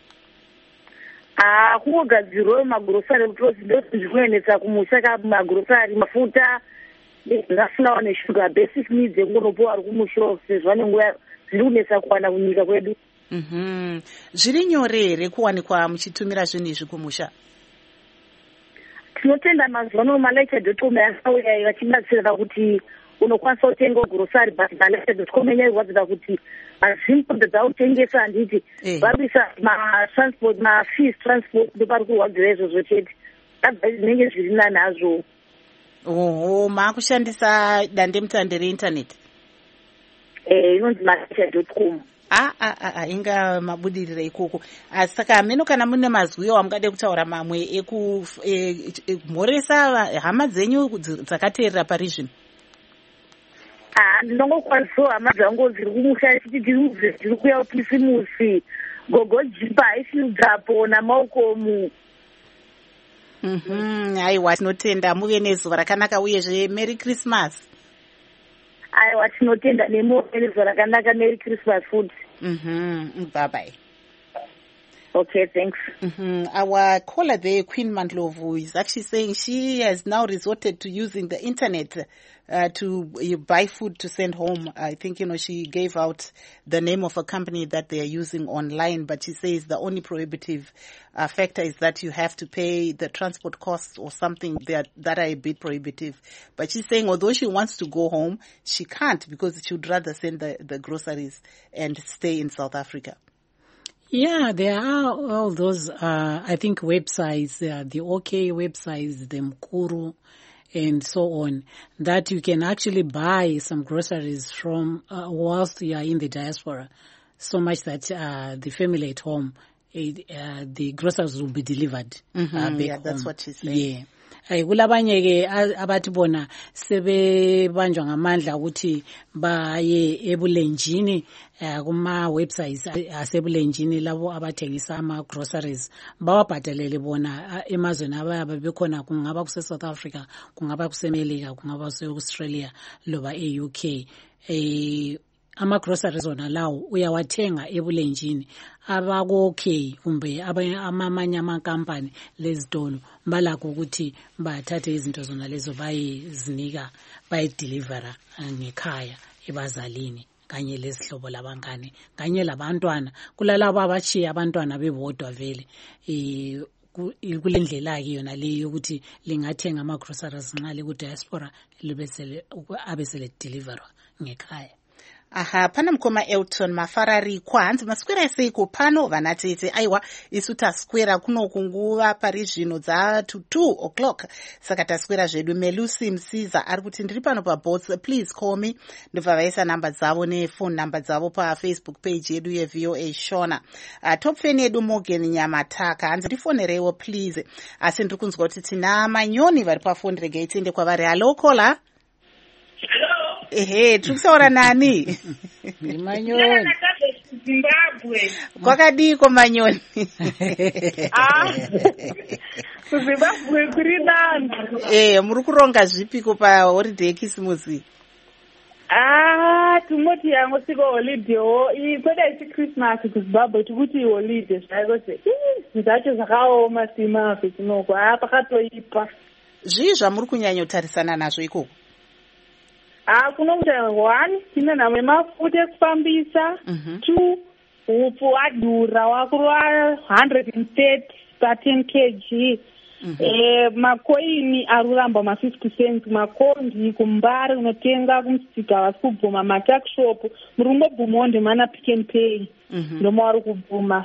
Kungogadzirwa magurosari kuti zvikuendesa kumusha magurosari mafuta nezvingafuna neshuga basic needs ekungonopuwa ari kumusha sezvo vane nguva zviri kunetsa kuwana kunyika kwedu. Zviri nyore here kuwanikwa muchitumira zvinhu izvi kumusha? Tinotenda mazuva malaika.com yakauya vachibatsira kuti unokwanisa kutenga gurosari but malaika.com yanyairwadzira kuti azvinhu dzautengesa handiti varisa matransport mafees transport ndopari kurwadzira izvozvo chete zvinenge zviri nani hazvo. Maakushandisa dandemutande reindaneti? Inonzi malaika.com. Inga mabudirira ikoko. Saka hameno kana mune mazwiyo amungade kutaura mamwe ekumhoresa hama dzenyu dzakateerera pari zvino? Ndinongokwanisawo hama dzangu dziri kumusha chiti tiri kuya kukisimusi gogo jipa ifiludzapo namaukomu. Aiwa, tinotenda muve nezuva rakanaka uyezve Merry Christmas. Aiwa, tinotenda nemuve nezuva rakanaka, Merry Christmas futi. Bye bye. Okay, thanks. Our caller there, Queen Mandlovu, is actually saying she has now resorted to using the internet to buy food to send home. I think, she gave out the name of a company that they are using online, but she says the only prohibitive factor is that you have to pay the transport costs or something that are a bit prohibitive. But she's saying although she wants to go home, she can't because she would rather send the groceries and stay in South Africa. Yeah, there are all those, I think, websites, the OK websites, the Mkuru, and so on, that you can actually buy some groceries from whilst you are in the diaspora, so much that the family at home, the groceries will be delivered back home. That's what she's saying. Yeah. Kulabanye ke abathi bona sebebanjwa ngamandla ukuthi baye ebulenjini kuma websites asebulenjini labo abathengisa ama groceries bawabhadalele bona emazweni abayabe bekhona, kungaba kuse South Africa, kungaba kuse America, kungaba kuse Australia loba e-UK. Ama groceries ona lawo uyawathenga ebulenjini abako-OK kumbe amanye amakampani lezitolo balakho ukuthi bathathe izinto zona lezo bayizinika, bayidelivera ngekhaya ebazalini kanye lezihlobo labangane kanye labantwana kulalabo abachiya abantwana bebodwa vele kule ndlela-ke yona leyo yokuthi lingathenga ama-groceries nxa liku-diaspora abesele deliverwa ngekhaya. Aha, pana mukoma Elton Mafarari kwanzi maswera seiko pano vanatete aiwa isu taswera kuno kunguva pari zvino dza to 2 o'clock saka taswera zvedu. Melusi Msiza ari kuti ndiri pano pabots, please call me. Ndobva vaisa namba dzavo nefone namba dzavo pafacebook page yedu yeVOA Shona. Top fan yedu Morgan Nyamataka hanzi ndifonerewo please, asi ndiri kunzwa kuti tina Manyoni vari pafoni. Regai tiende kwavari. Hello caller. Ehe, tikusaura nani? Manyoni. Zimbabwe. Kwakadiko Manyoni? Zimbabwe kuri nani? Muri kuronga zvipiko pa holiday Christmas? Tumoti yangu siko holiday ho. Kweda isi Christmas kuZimbabwe tikuti holiday zvayose. Zvacho zvakaoma simafe kunoko. Pakatoipa. Zvii zvamuri kunyanya kutarisana nazvo ikoko? Kunokuti 1 tine nhamwe mafuta ekufambisa. 2 upfu wadhura wakurwa 130 pa 10 kg. Makoini aruramba ma50 cents. Makondi kumbari unotenga kumusika wasi kubvuma matakshop murumbobvumawo ndemana Pick n Pay ndomavari kubvuma.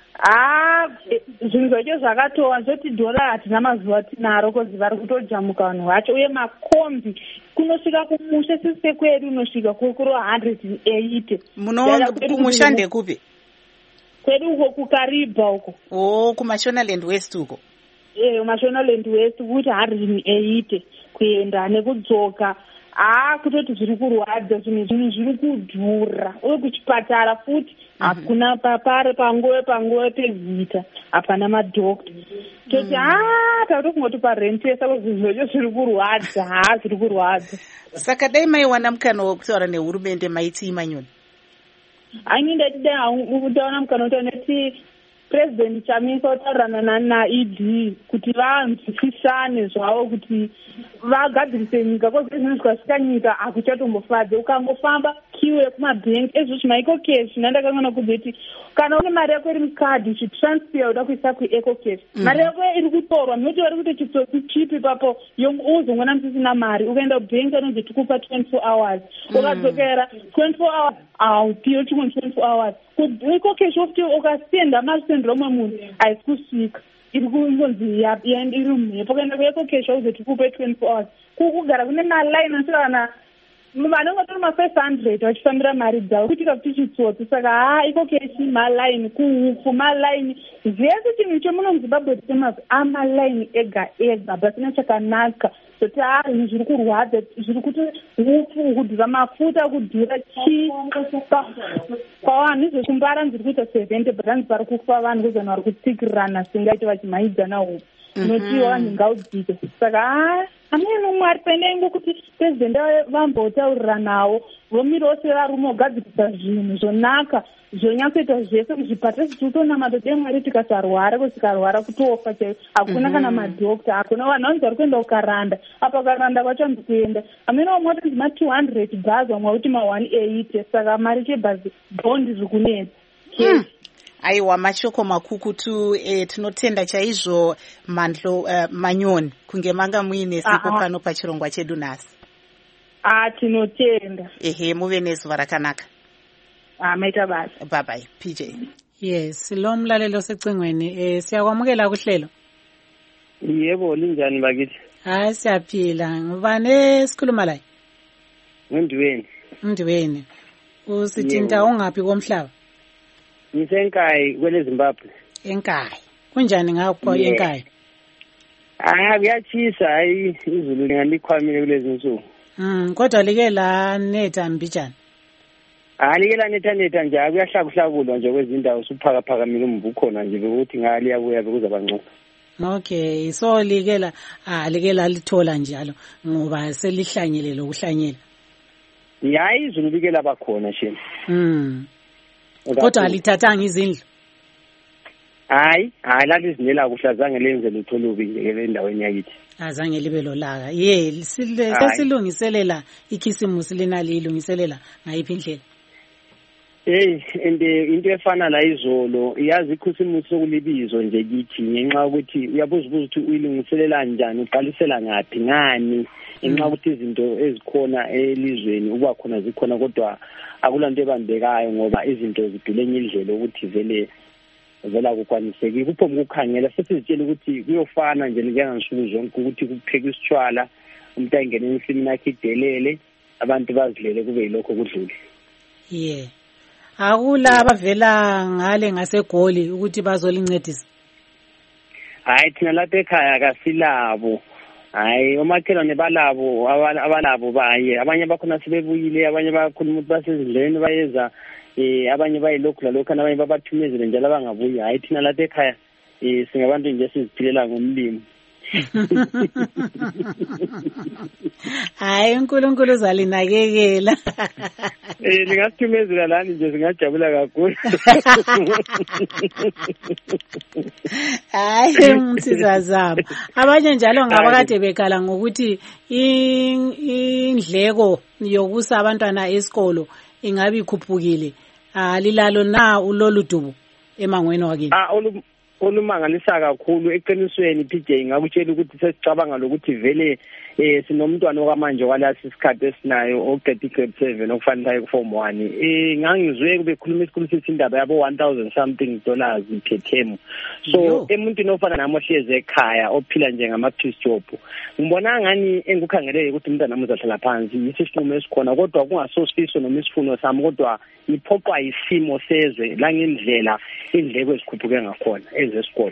Zvinhu zvacho zvakatova zvoti dhora hatina mazuva tinaro kozi vari kutojamuka vanhu vacho, uye makombi kunosvika kumusha sisi sekwedu unosvika kukuro 180. Kumushande kupi? Kwedu uko kukaribha uko. Kumashonaland West uko. Kumashonaland West kuti 180 kuenda nekudzoka. Kutoti zviri kurwadza, zvinhu zviri kudhura, uye kuchipatara futi hakuna papare panguve pezita hapana madhokta. Toti takuti kungoti parenti yesa zvinhu zvacho zviri kurwadza, zviri kurwadza. Saka dai maiwana mukana wekutaura nehurumende maiti Manyoni? Ini ndati dai utaona mukana wekutaura neti President Chamisa utaurana naED kuti vanzwisisane zvavo kuti vagadzirise nyika, kozi zvinhu zvikasvika nyika hakuchatombofadze. Ukangofamba kiu yekumabhengi ezvo maiko cash, ndandakangana kuzoti kana une mari yako iri mukadhi uchitransfer uda kuisa kueco cash, mari yako iri kutorwa munoti vari kuti chitsotsi chipi papo uzongona musisina mari, ukaenda kubhengi anonzi tikupa 24 hours. Ukadzokera 24 hours haupiwo chimwe 24 hours. Kueco cash wofuti ukasenda masendero omwe munhu haisi kusvika, iri kungonzi iri mhepo. Ukaenda kueco cash auzoti kupe 24 hours. Kugara kune malaini anosvika kana vanenge tori ma500 vachifambira mari dzavo kuitika kuti chitsotsi. Saka iko keshi malaini, kuhupfu malaini, zvese chinhu chemuno muZimbabwe temazi amalaini ega ega, pasina chakanaka. Zoti zvinhu zviri kurwadza, zviri kuti hupfu kudhura, mafuta kudhura, pavanhu izvekumbara ndiri kuita 70 but pari kufa vanhu kuzana vari kutsikirirana singaiti vachimhaidzana hupfu. Notiwa vanhu ngaudzike. Saka amene Mwari penengo kuti president vambotaurira nawo vomirawo sevarume kugadzirisa zvinhu zvonaka zvonyatsoita zvese kuzvipatara tichitonamata dai Mwari tikasarwara, kusarwara kutofa chaivo. Hakuna kana madhokta, hakuna vanhu vanonzi vari kuenda kukaranda, apa karanda kwachanzi kuenda. Amene wamwati ndima 200 bhazi, vamwe kuti ma180. Saka mari chebhazi bhondi zviri kunetsa. Aiwa, mashoko makukutu. Tinotenda chaizvo Manyoni kunge manga muine sipo pano pachirongwa chedu nhasi. Tinotenda. Muve nezuva rakanaka. Maita basa. Bye bye PJ. Yes, lo mlalelo secingweni siyakwamukela kuhlelo. Yebo, linjani bakithi? Siyaphila. Ngubani esikhuluma la? Ndiweni. Usithinta ungaphi komhlaba? Ngisenkayi kwele Zimbabwe. Enkayi. Kunjani ngakho enkayi? Kuyachisa, hayi izulu lingalikhwamile kulezi nsuku. Kodwa like la netha mbijana. Like la netha nje akuyahlakuhlakulwa nje kwezindawo suphakaphakamile umvu khona nje ukuthi ngali yabuya bekuza bangcono. Okay, so like la lithola njalo ngoba selihlanyele lokuhlanyela. Hayi izulu like labakhona shini. Kodwa alithathanga izindlu. Hayi lali izinela kuhla zange lenze lutholubi endaweni yakithi. Azange libe lolaka. Sesilungiselela ikhisimusi lina lilungiselela ngayiphi indlela? into efana la izolo iyazi ikhisimusi sokulibizo nje kithi ngenxa ukuthi uyabuza ukuthi uyilungiselela kanjani uqalisela ngapi ngani ngenxa ukuthi izinto ezikhona elizweni ukuba khona zikhona kodwa akulanto ebambekayo ngoba izinto zidulenye indlela ukuthi vela kukwaniseki kupho ukukhangela sesizitshela ukuthi kuyofana nje njengansuku zonke ukuthi kupheka isitshwala umuntu ayingene emfimini yakhe idelele abantu bazilele kube yilokho kudlule akula abavela ngale ngaseGoli ukuthi bazolincedisa hayi thina lapha ekhaya kasilabo hayi omakhelwane balabo abalabo baye abanye bakhona sebebuyile abanye bakhuluma ukuthi basezindleni bayeza abanye bayilokhu lalokho abanye babathumezele njalo abangabuyi hayi thina lapha ekhaya singabantu nje siziphilela ngomlimo hayi uNkulunkulu uzalinakekela lingasithumezela lani nje singajabula kakhulu hayi msizazaba abanye njalo ngabakade bekhala ngokuthi indleko yokusa abantwana esikolo ingabe ikhuphukile alilalo na uloludubo emangweni wakini olumangalisa kakhulu eqinisweni PJ ngakutshela ukuthi sesicabanga lokuthi vele sinomntwana okamanje kwalasi isikhathi esinayo oqeda grade 7 okufanele ku form 1 ngangizwe bekhuluma isikhulu sithi indaba yabo $1000 something per term so emuntwini ofana nami ohleze ekhaya ophila njengama piece job ngibona ngani engikukhangeleke ukuthi umntwana nami uzahlala phansi isisinqumo esikhona kodwa kungasosifiso noma isifuno sami kodwa iphoqwa isimo sezwe la ngendlela indleko ezikhuphuke ngakhona ezesikolo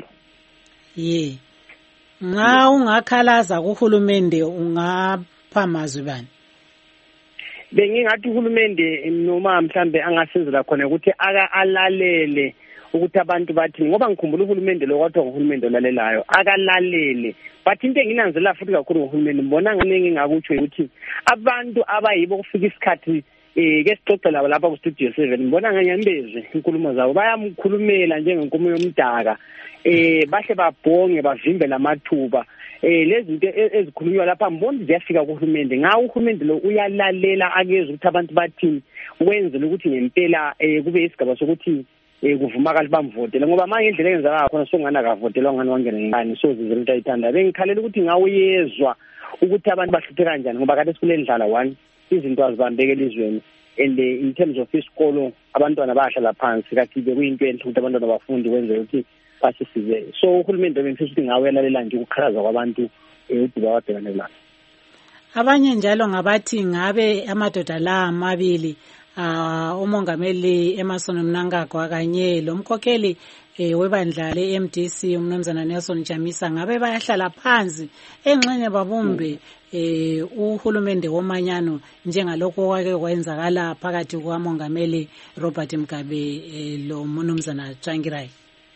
nga ungakhalaza kuhulumende ungapha mazwi bani bengingathi uhulumende noma mhlambe angasenzela khona ukuthi alalele ukuthi abantu bathi ngoba ngikhumbula uhulumende lo kwathi uhulumende olalelayo akalalele bathi into enginanzela futhi kakhulu ngohulumende mbona ngane ngingakutsho ukuthi abantu abayibo kufika isikhathi ke sixoxe labo lapha ku studio 7 ngibona nganyambeze inkulumo zabo bayamkhulumela njengenkomo yomdaka bahle babhonge bavimbe lamathuba lezi zinto ezikhulunywa lapha mbona ziyafika kuhulumende ngawo uhulumende lo uyalalela akeze ukuthi abantu bathini wenzele ukuthi ngempela kube isigaba sokuthi kuvumaka bamvotela ngoba manje indlela eyenzeka khona sokungana kavotelwa ngani wangena ngani so zizwe into ayithanda bengikhalela ukuthi ngawuyezwa ukuthi abantu bahluphe kanjani ngoba kade sikule ndlala 1 izinto azibambeke elizweni and in terms of isikolo abantwana bahlala phansi kathi bekuyinto enhle ukuthi abantwana bafundi kwenzela ukuthi basisize so uhulumende bengifisa ukuthi ngawelalela nje ukukhalaza kwabantu ukuthi bawabhekane la abanye njalo ngabathi ngabe amadoda la amabili umongameli Emmerson Mnangagwa kanye lo mkhokheli webandla leMDC umnumzana Nelson Chamisa ngabe bayahlala phansi enxenye babumbe uhulumende womanyano njengalokho kwake kwenzakala phakathi kwamongameli Robert Mugabe lo mnumzana Tsvangirai.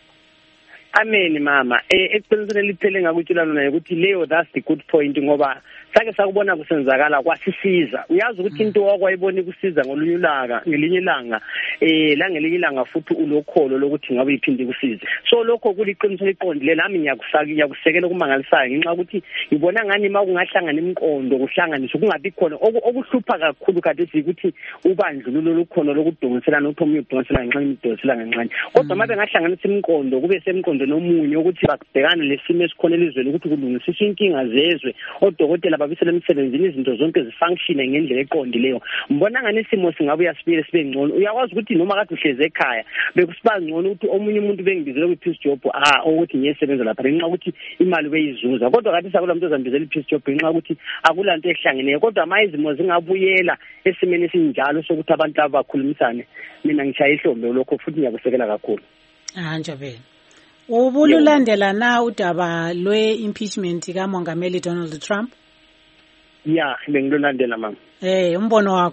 Amen mama eqinisweni liphele ngakutshela lona ukuthi leyo that's the good point ngoba sake sakubona kusenzakala kwasisiza uyazi ukuthi into wakwayibona kusiza ngelinye ilanga la ngelinye ilanga futhi ulokholo lokuthi ngabe iphinde kusize so lokho kuliqiniso liqondile nami ngiyakusekela kumangalisayo ngenxa ukuthi ngibona ngani makungahlangana imiqondo kuhlanganiswa kungabi khona okuhlupha kakhulu kade sikuthi ubandlululo lokhono lokudongiselana ukuthi omunye udongisela ngenxa imidonsela ngenxanye kodwa mabe ngahlanganisa imiqondo kube semqondo nomunye ukuthi bakubhekana lesimo esikhona elizweni ukuthi kulungisiswe inkinga zezwe odokotela babisela emsebenzini izinto zonke zifunction ngendlela eqondileyo mbona ngani isimo singabuya sibe ngcono uyakwazi ukuthi noma kade uhleze ekhaya bekusiba ngcono ukuthi omunye umuntu bengibizele ku piece job ukuthi ngiyesebenza lapha ngenxa ukuthi imali beyizuza kodwa kade sakula umuntu ozambizela piece job ngenxa ukuthi akulanto ehlangeneyo kodwa mayizimo zingabuyela esimeni esinjalo sokuthi abantu abakhulumisane mina ngishaya ihlombe lokho futhi ngiyakusekela kakhulu njobela ubululandela na udaba lwe-impeachment kamongameli Donald Trump? Bengilulandela mama. Umbono wakho?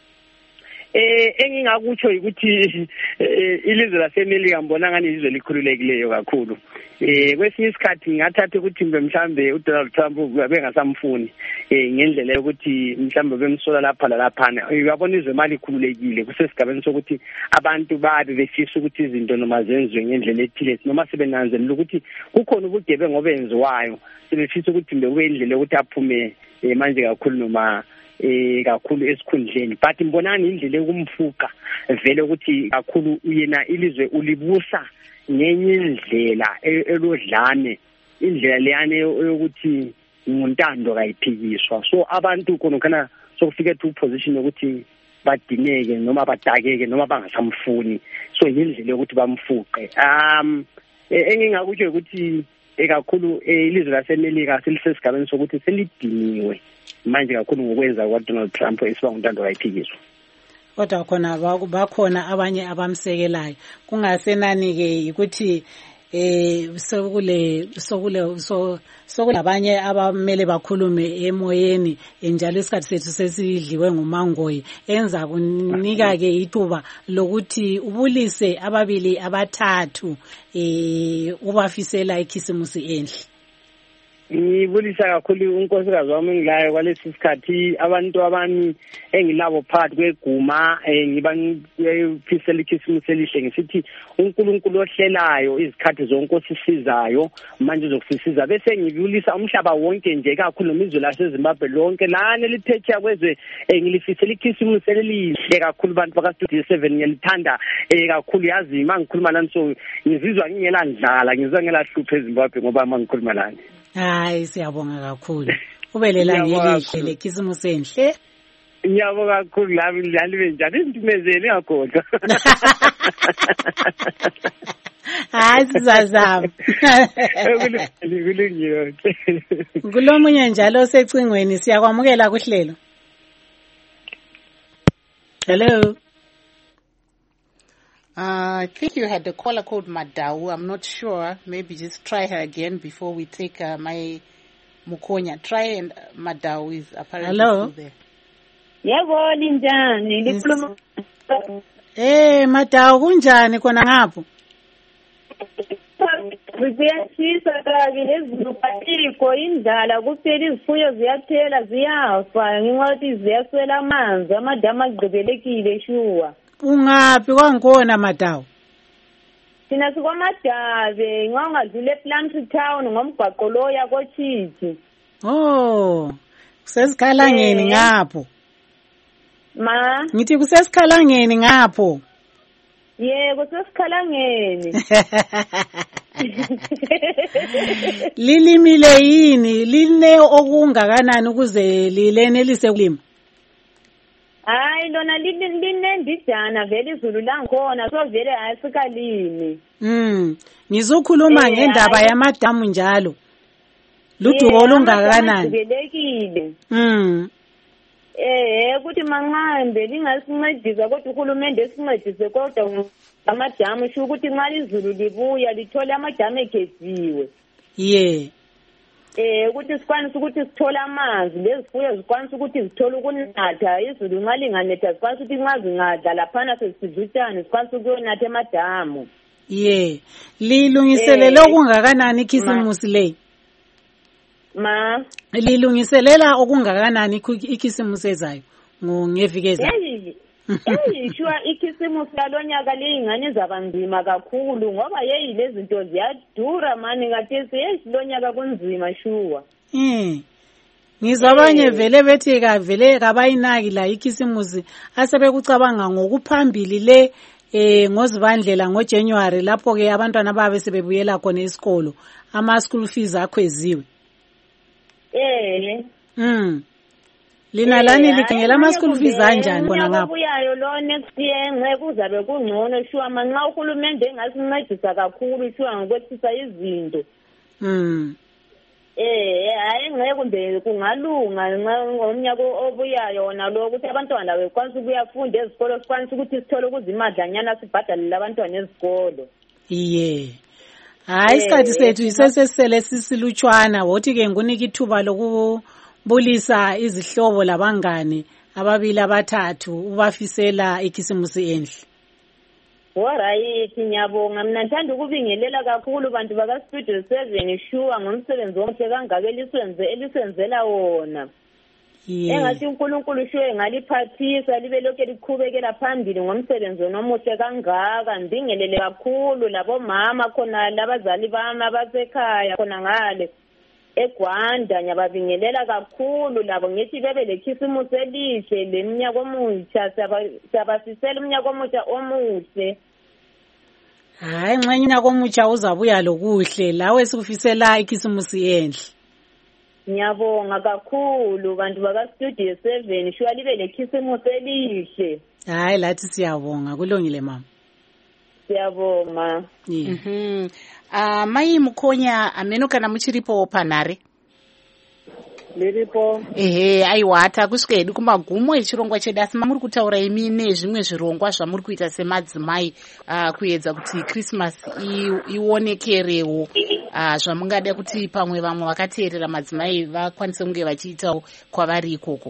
Engingakutsho ukuthi ilizwe laseMelika ngibona ngani izwe likhululekileyo kakhulu. Kwesinye isikhathi ngathatha ukuthi mhlambe uDonald Trump bengasamfuni ngendlela yokuthi mhlambe bemsola lapha laphana uyabona izwe mali ikhululekile kusesigabeni sokuthi abantu babe befisa ukuthi izinto noma zenziwe ngendlela ethile noma sebenanzelela ukuthi kukhona ubugebengu obenziwayo sebefisa ukuthi kube indlela yokuthi aphume manje kakhulu noma kakhulu esikhundleni, but mbonani indlela yokumfuqa vele ukuthi kakhulu yena ilizwe ulibusa ngenye indlela elodlane, indlela leyane yokuthi untando kayiphikiswa. So abantu khona sokufika to position yokuthi badineke noma badakeke noma bangasamfuni, so yindlela yokuthi bamfuqe. Engingakutsho ukuthi kakhulu ilizwe laseMelika selisesigabeni sokuthi selidiniwe manje kakhulu ngokwenza kwaDonald Trump esiba untando kayiphikiswa. Kodwa khona bakhona abanye abamsekelayo, kungasenani ke ukuthi sokulabanye abamele bakhulume emoyeni njalo isikhathi sethu sesidliwe ngumangoyi, enza kunika ke ithuba lokuthi ubulise ababili abathathu ubafisela ikhisimusi enhle. Ngibulisa kakhulu unkosikazi wami engilayo kwalesi sikhathi, abantu abami engilabo phakathi kweguma ngibafisela ikhisimusi elihle ngisithi uNkulunkulu ohlelayo izikhathi zonke osisizayo manje uzokusisiza, bese ngibulisa umhlaba wonke nje kakhulu nomizwe laseZimbabwe lonke lana elithetsha kwezwe ngilifisela ikhisimusi elihle kakhulu bantu baka Studio 7 ngiyalithanda kakhulu, yazi mangikhuluma lani so ngizizwa ngingelandlala, ngizizwa ngelahluphe eZimbabwe ngoba mangikhuluma lani. Hayi siyabonga kakhulu. Ubelela ngelihle lekhisimusi enhle. Ngiyabonga kakhulu lami libe njani indimezeli ngakhoda. Hayi sizazama. Kulungile. Kulomunye njalo osecingweni siyakwamukela kuhlelo. Hello. I think you had a caller called Madau. I'm not sure. Maybe just try her again before we take my Mukonya. Try and Madau is apparently still there. Yebo linjani likhuluma. Madau kunjani kona ngapho? Kuyashisa kabi lezulu patiko indala kuphela izifuyo ziyathela ziyafa ngingathi ziyaswela amanzi amadamu agqibelekile shuwa. Ungaphi kwangkhona Madau? Sina sikwamadabe ngongadlule ePlumtree Town ngomgwaqo loya koChithi. Oh, kusesikhalangeni ngapho. Ma? Ngithi kusesikhalangeni ngapho. Yebo kusesikhalangeni. Lilimile yini? Line okungakanani ukuze lilenelise ukulima? Hayi lona linendijana vele izulu langikhona so vele asikalini. Ngizokhuluma ngendaba yamadamu njalo. Ludubo olungakanani? Ngibelekile. Ukuthi manqambe lingasincedisa kodwa uhulumende esincedise kodwa amadamu sho ukuthi nxa izulu libuya lithola amadamu egeziwe. Ukuthi sikwanise ukuthi sithola amanzi lezifuyo zikwanise ukuthi zithola ukunatha, izulu nxa linganetha zikwanise ukuthi nxa zingadla laphana sesidlutshana zikwanise ukuyonatha emadamu. Lilungiselele okungakanani ikhisimusi le? Ma? Lilungiselela okungakanani ikhisimusi ezayo ngeviki ezayo? Shwa ikhisimusi yalonyaka leyingane zabanzima kakhulu ngoba lezi zinto ziyadura mani ngathi lonyaka kunzima shuwa. Ngizwa abanye vele bethi vele kabayinaki la ikhisimusi asebekucabanga ngokuphambili le ngozibandlela ngoJanuary lapho ke abantwana babe sebebuyela khona esikolo ama school fees akhweziwe. Lina lani likhangela ama school fees kanjani bona ngapha? Ubuyayo lo next year ngekuzabe kungcono shuwa manxa uhulumende engasincedisa kakhulu shuwa ngokwehlisa izinto. Hayi ngeke nje kungalunga ngomnyaka obuyayo wona lo ukuthi abantwana bekwanisa ukuyafunda ezikolo sikwanisa ukuthi sithole ukuzimadlanyana sibhadalele abantwana ezikolo. Hayi isikhathi sethu isesesele sisilutshwana wothi ke ngunika ithuba lokubulisa izihlobo labangane ababili abathathu ubafisela ikhisimusi enhle. Alright ngiyabonga mina ngithanda ukubingelela kakhulu bantu baka Studio 7 shuwa ngomsebenzi omuhle kangaka elisenzela wona. Engathi uNkulunkulu shuwe ngaliphathisa libe lokho liqhubekela phambili ngomsebenzi omuhle kangaka. Ndingelele kakhulu labo mama khona labazali bami abasekhaya khona ngale. eGwanda ngiyababingelela kakhulu labo ngithi bebe lekhisimusi elihle leminyaka omutsha siyabasisela umnyaka omutsha omuhle. Hayi nxa unyaka omutsha uzabuya lokuhle lawe sikufisela ikhisimusi enhle. Ngiyabonga kakhulu bantu baka Studio 7 shuwa libe lekhisimusi elihle. Hayi lathi siyabonga kulungile mama. Siyabonga. Mai Mukhonya ameno kana muchiripo panhare? Ndiripo. Ehe, aiwa takusvika hedu kumagumo echirongwa chedu asi muri kutaura imi nezvimwe zvirongwa zvamuri kuita semadzimai kuedza kuti Christmas ionekerewo zvamungada kuti pamwe vamwe vakateerera madzimai vakwanise kunge vachiitawo kwavari ikoko.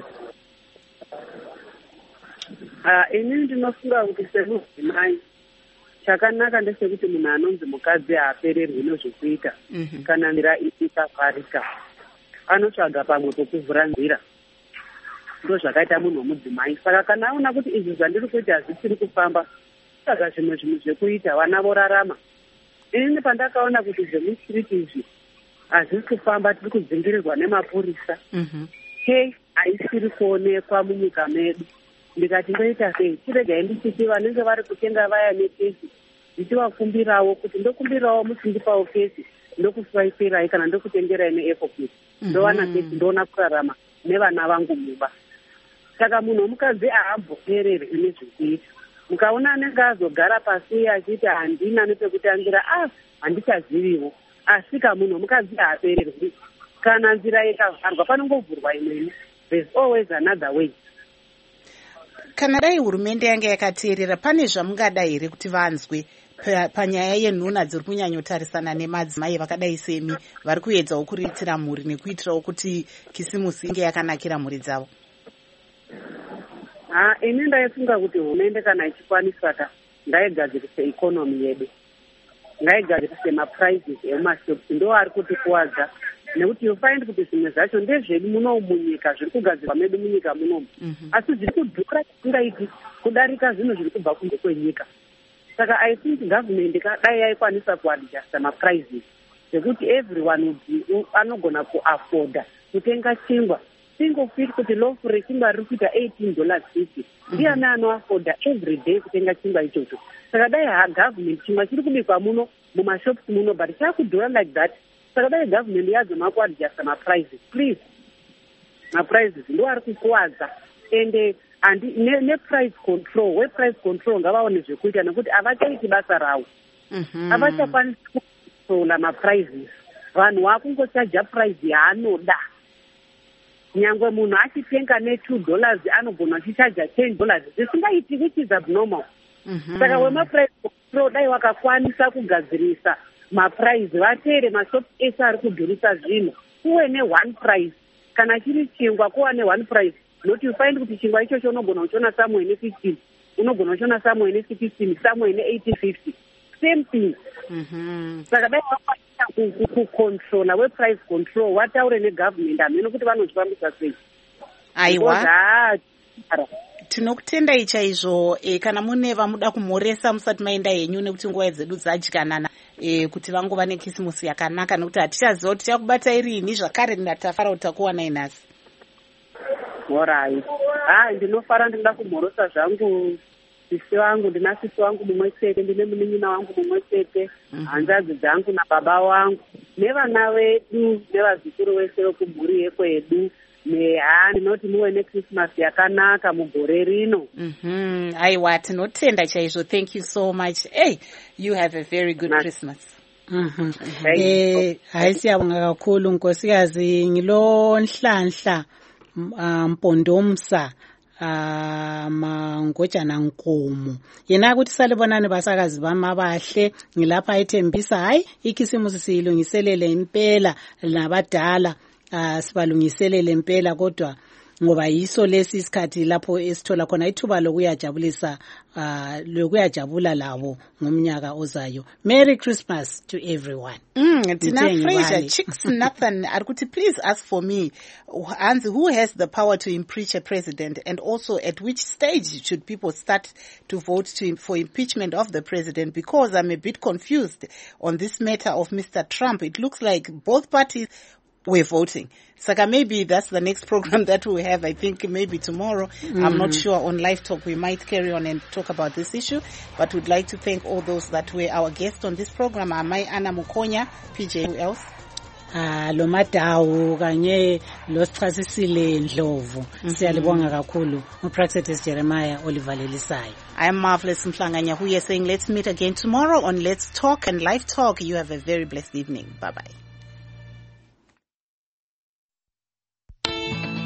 Inini ndinofunga kuti semudzimai chakanaka ndechekuti munhu anonzi mukadzi haapererwi nezvekuita kana nzira ikavharika anotsvaga pamwe pokuvhura nzira. Ndo zvakaita munhu womudzimai. Saka kana aona kuti izvi zvandiri kuita hazvisiri kufamba saka zvimwe zvekuita vana vorarama. Inini pandakaona kuti zvemustriti izvi hazvisi kufamba tiri kudzingirirwa nemapurisa haisiri kuonekwa munyika medu. Ndikati ndoita sei chiregai ndichiti vanenge vari kutenga vaya nekesi ndichivakumbirawo kuti ndokumbirawo musindipawo kesi ndokuswaipirai kana ndokutengerai neepoketi ndowana kesi ndoona kurarama nevana vangu mumba. Saka munhu womukadzi haambopererwi nezvekuita. Mukaona anenge azogara pasi achiti handina nepekutangira handichaziviwo. Asika munhu womukadzi haapererwi. Kana nzira ikavharwa panongovhurwa imweni. There's always another way. Kana dai hurumende yange yakateerera pane zvamungada here kuti vanzwe panyaya yenhuna dziri kunyanyotarisana nemadzimai vakadai semi vari kuedzawo kuriritira mhuri nekuitirawo kuti kisimusi inge yakanakira mhuri dzavo? Ini ndaifunga kuti hurumende kana ichikwanisa ngaigadzirise ikonomi yedu, ngaigadzirise maprizes emumashops, ndo ari kutikuwadza. Nekuti you find kuti zvimwe zvacho ndezvedu munomu munyika zviri kugadzirwa medu munyika munomu asi zviri kudhura tingaiti kudarika zvinhu zviri kubva kunze kwenyika. Saka I think government dai yaikwanisa kuadjusta maprizes zvekuti everyone anogona kuafoda kutenga chingwa. Single feet kuti lofu rechingwa riri kuita $18.50 ndiani anoafoda every day kutenga chingwa ichocho. Saka dai government chingwa chiri kubikwa muno mumashops muno but chakudhura like that. Saka dai government yazama kuadjusta maprizes please. Maprizes ndo ari kukuwadza ende neprice control weprice control ngavaone zvekuita nekuti havachaiti basa rawo. Havachakwanisi kucontrola maprizes. Vanhu vakungochaja price yaanoda. Nyangwe munhu achitenga $2 anogona achichaja $10 zvisingaiti which is abnormal. Saka wemaprice control dai wakakwanisa kugadzirisa maprice vateere mashops ese ari kudhurisa zvinhu kuwe ne1 price. Kana chiri chingwa kuwa ne1 price. Not you find kuti chingwa ichocho unogona kuchiona somewhere ne15, unogona kuchiona somewhere ne16, somewhere ne18.50. Same thing. Saka dai wakwanisa kucontrola weprice control wataure negovernment hameno kuti vanozvifambisa sei. Aiwa. Tinokutendai chaizvo kana mune vamuda kumhoresa musati maenda henyu nekuti nguva dzedu dzadyanana kuti vangova nekisimusi yakanaka nekuti hatichaziva kuti tichakubata irini zvakare ndatafara kuti takuwanai nhasi. Alright. Ndinofara ndinoda kumhorosa zvangu sisi wangu, ndina sisi wangu mumwe chete, ndine munin'ina wangu mumwe chete, hanzvadzi dzangu nababa wangu nevana vedu nevazukuru vese vekubhuri yekwedu. Ndinoti muwe neChristmas yakanaka mugore rino. Aiwa tinotenda chaizvo. Thank you so much. Hey, you have a very good Christmas. Hayi siyabonga kakhulu nkosikazi. Ngilo Nhlanhla Mpondomsa Mangojana Nkomo yena ukuthi salibonani basakazi bami abahle. Ngilapha ethembisa hayi ikhisimusi siyilungiselele impela nabadala sibalungiselele impela kodwa ngoba yiso lesi isikhathi lapho esithola khona ithuba lokuyajabulisa lokuyajabula labo ngomnyaka ozayo. Merry Christmas to everyone. Tina Fraser Chicks Nathan arikuti please ask for me Anzi, who has the power to impeach a president, and also at which stage should people start to vote for impeachment of the president, because I'm a bit confused on this matter of Mr. Trump. It looks like both parties we're voting. Saka, maybe that's the next program that we have. I think maybe tomorrow. I'm not sure. On Live Talk, we might carry on and talk about this issue. But we'd like to thank all those that were our guests on this program. Amai Anna Mukonya, PJ, who else? Lo Madawu kanye lo Sichasisile Ndlovu. Siyalibonga kakhulu. Upraxetes Jeremiah Oliver Lelisayo. I am Marvelous Mhlanganya, who is saying let's meet again tomorrow on Let's Talk and Live Talk. You have a very blessed evening. Bye-bye.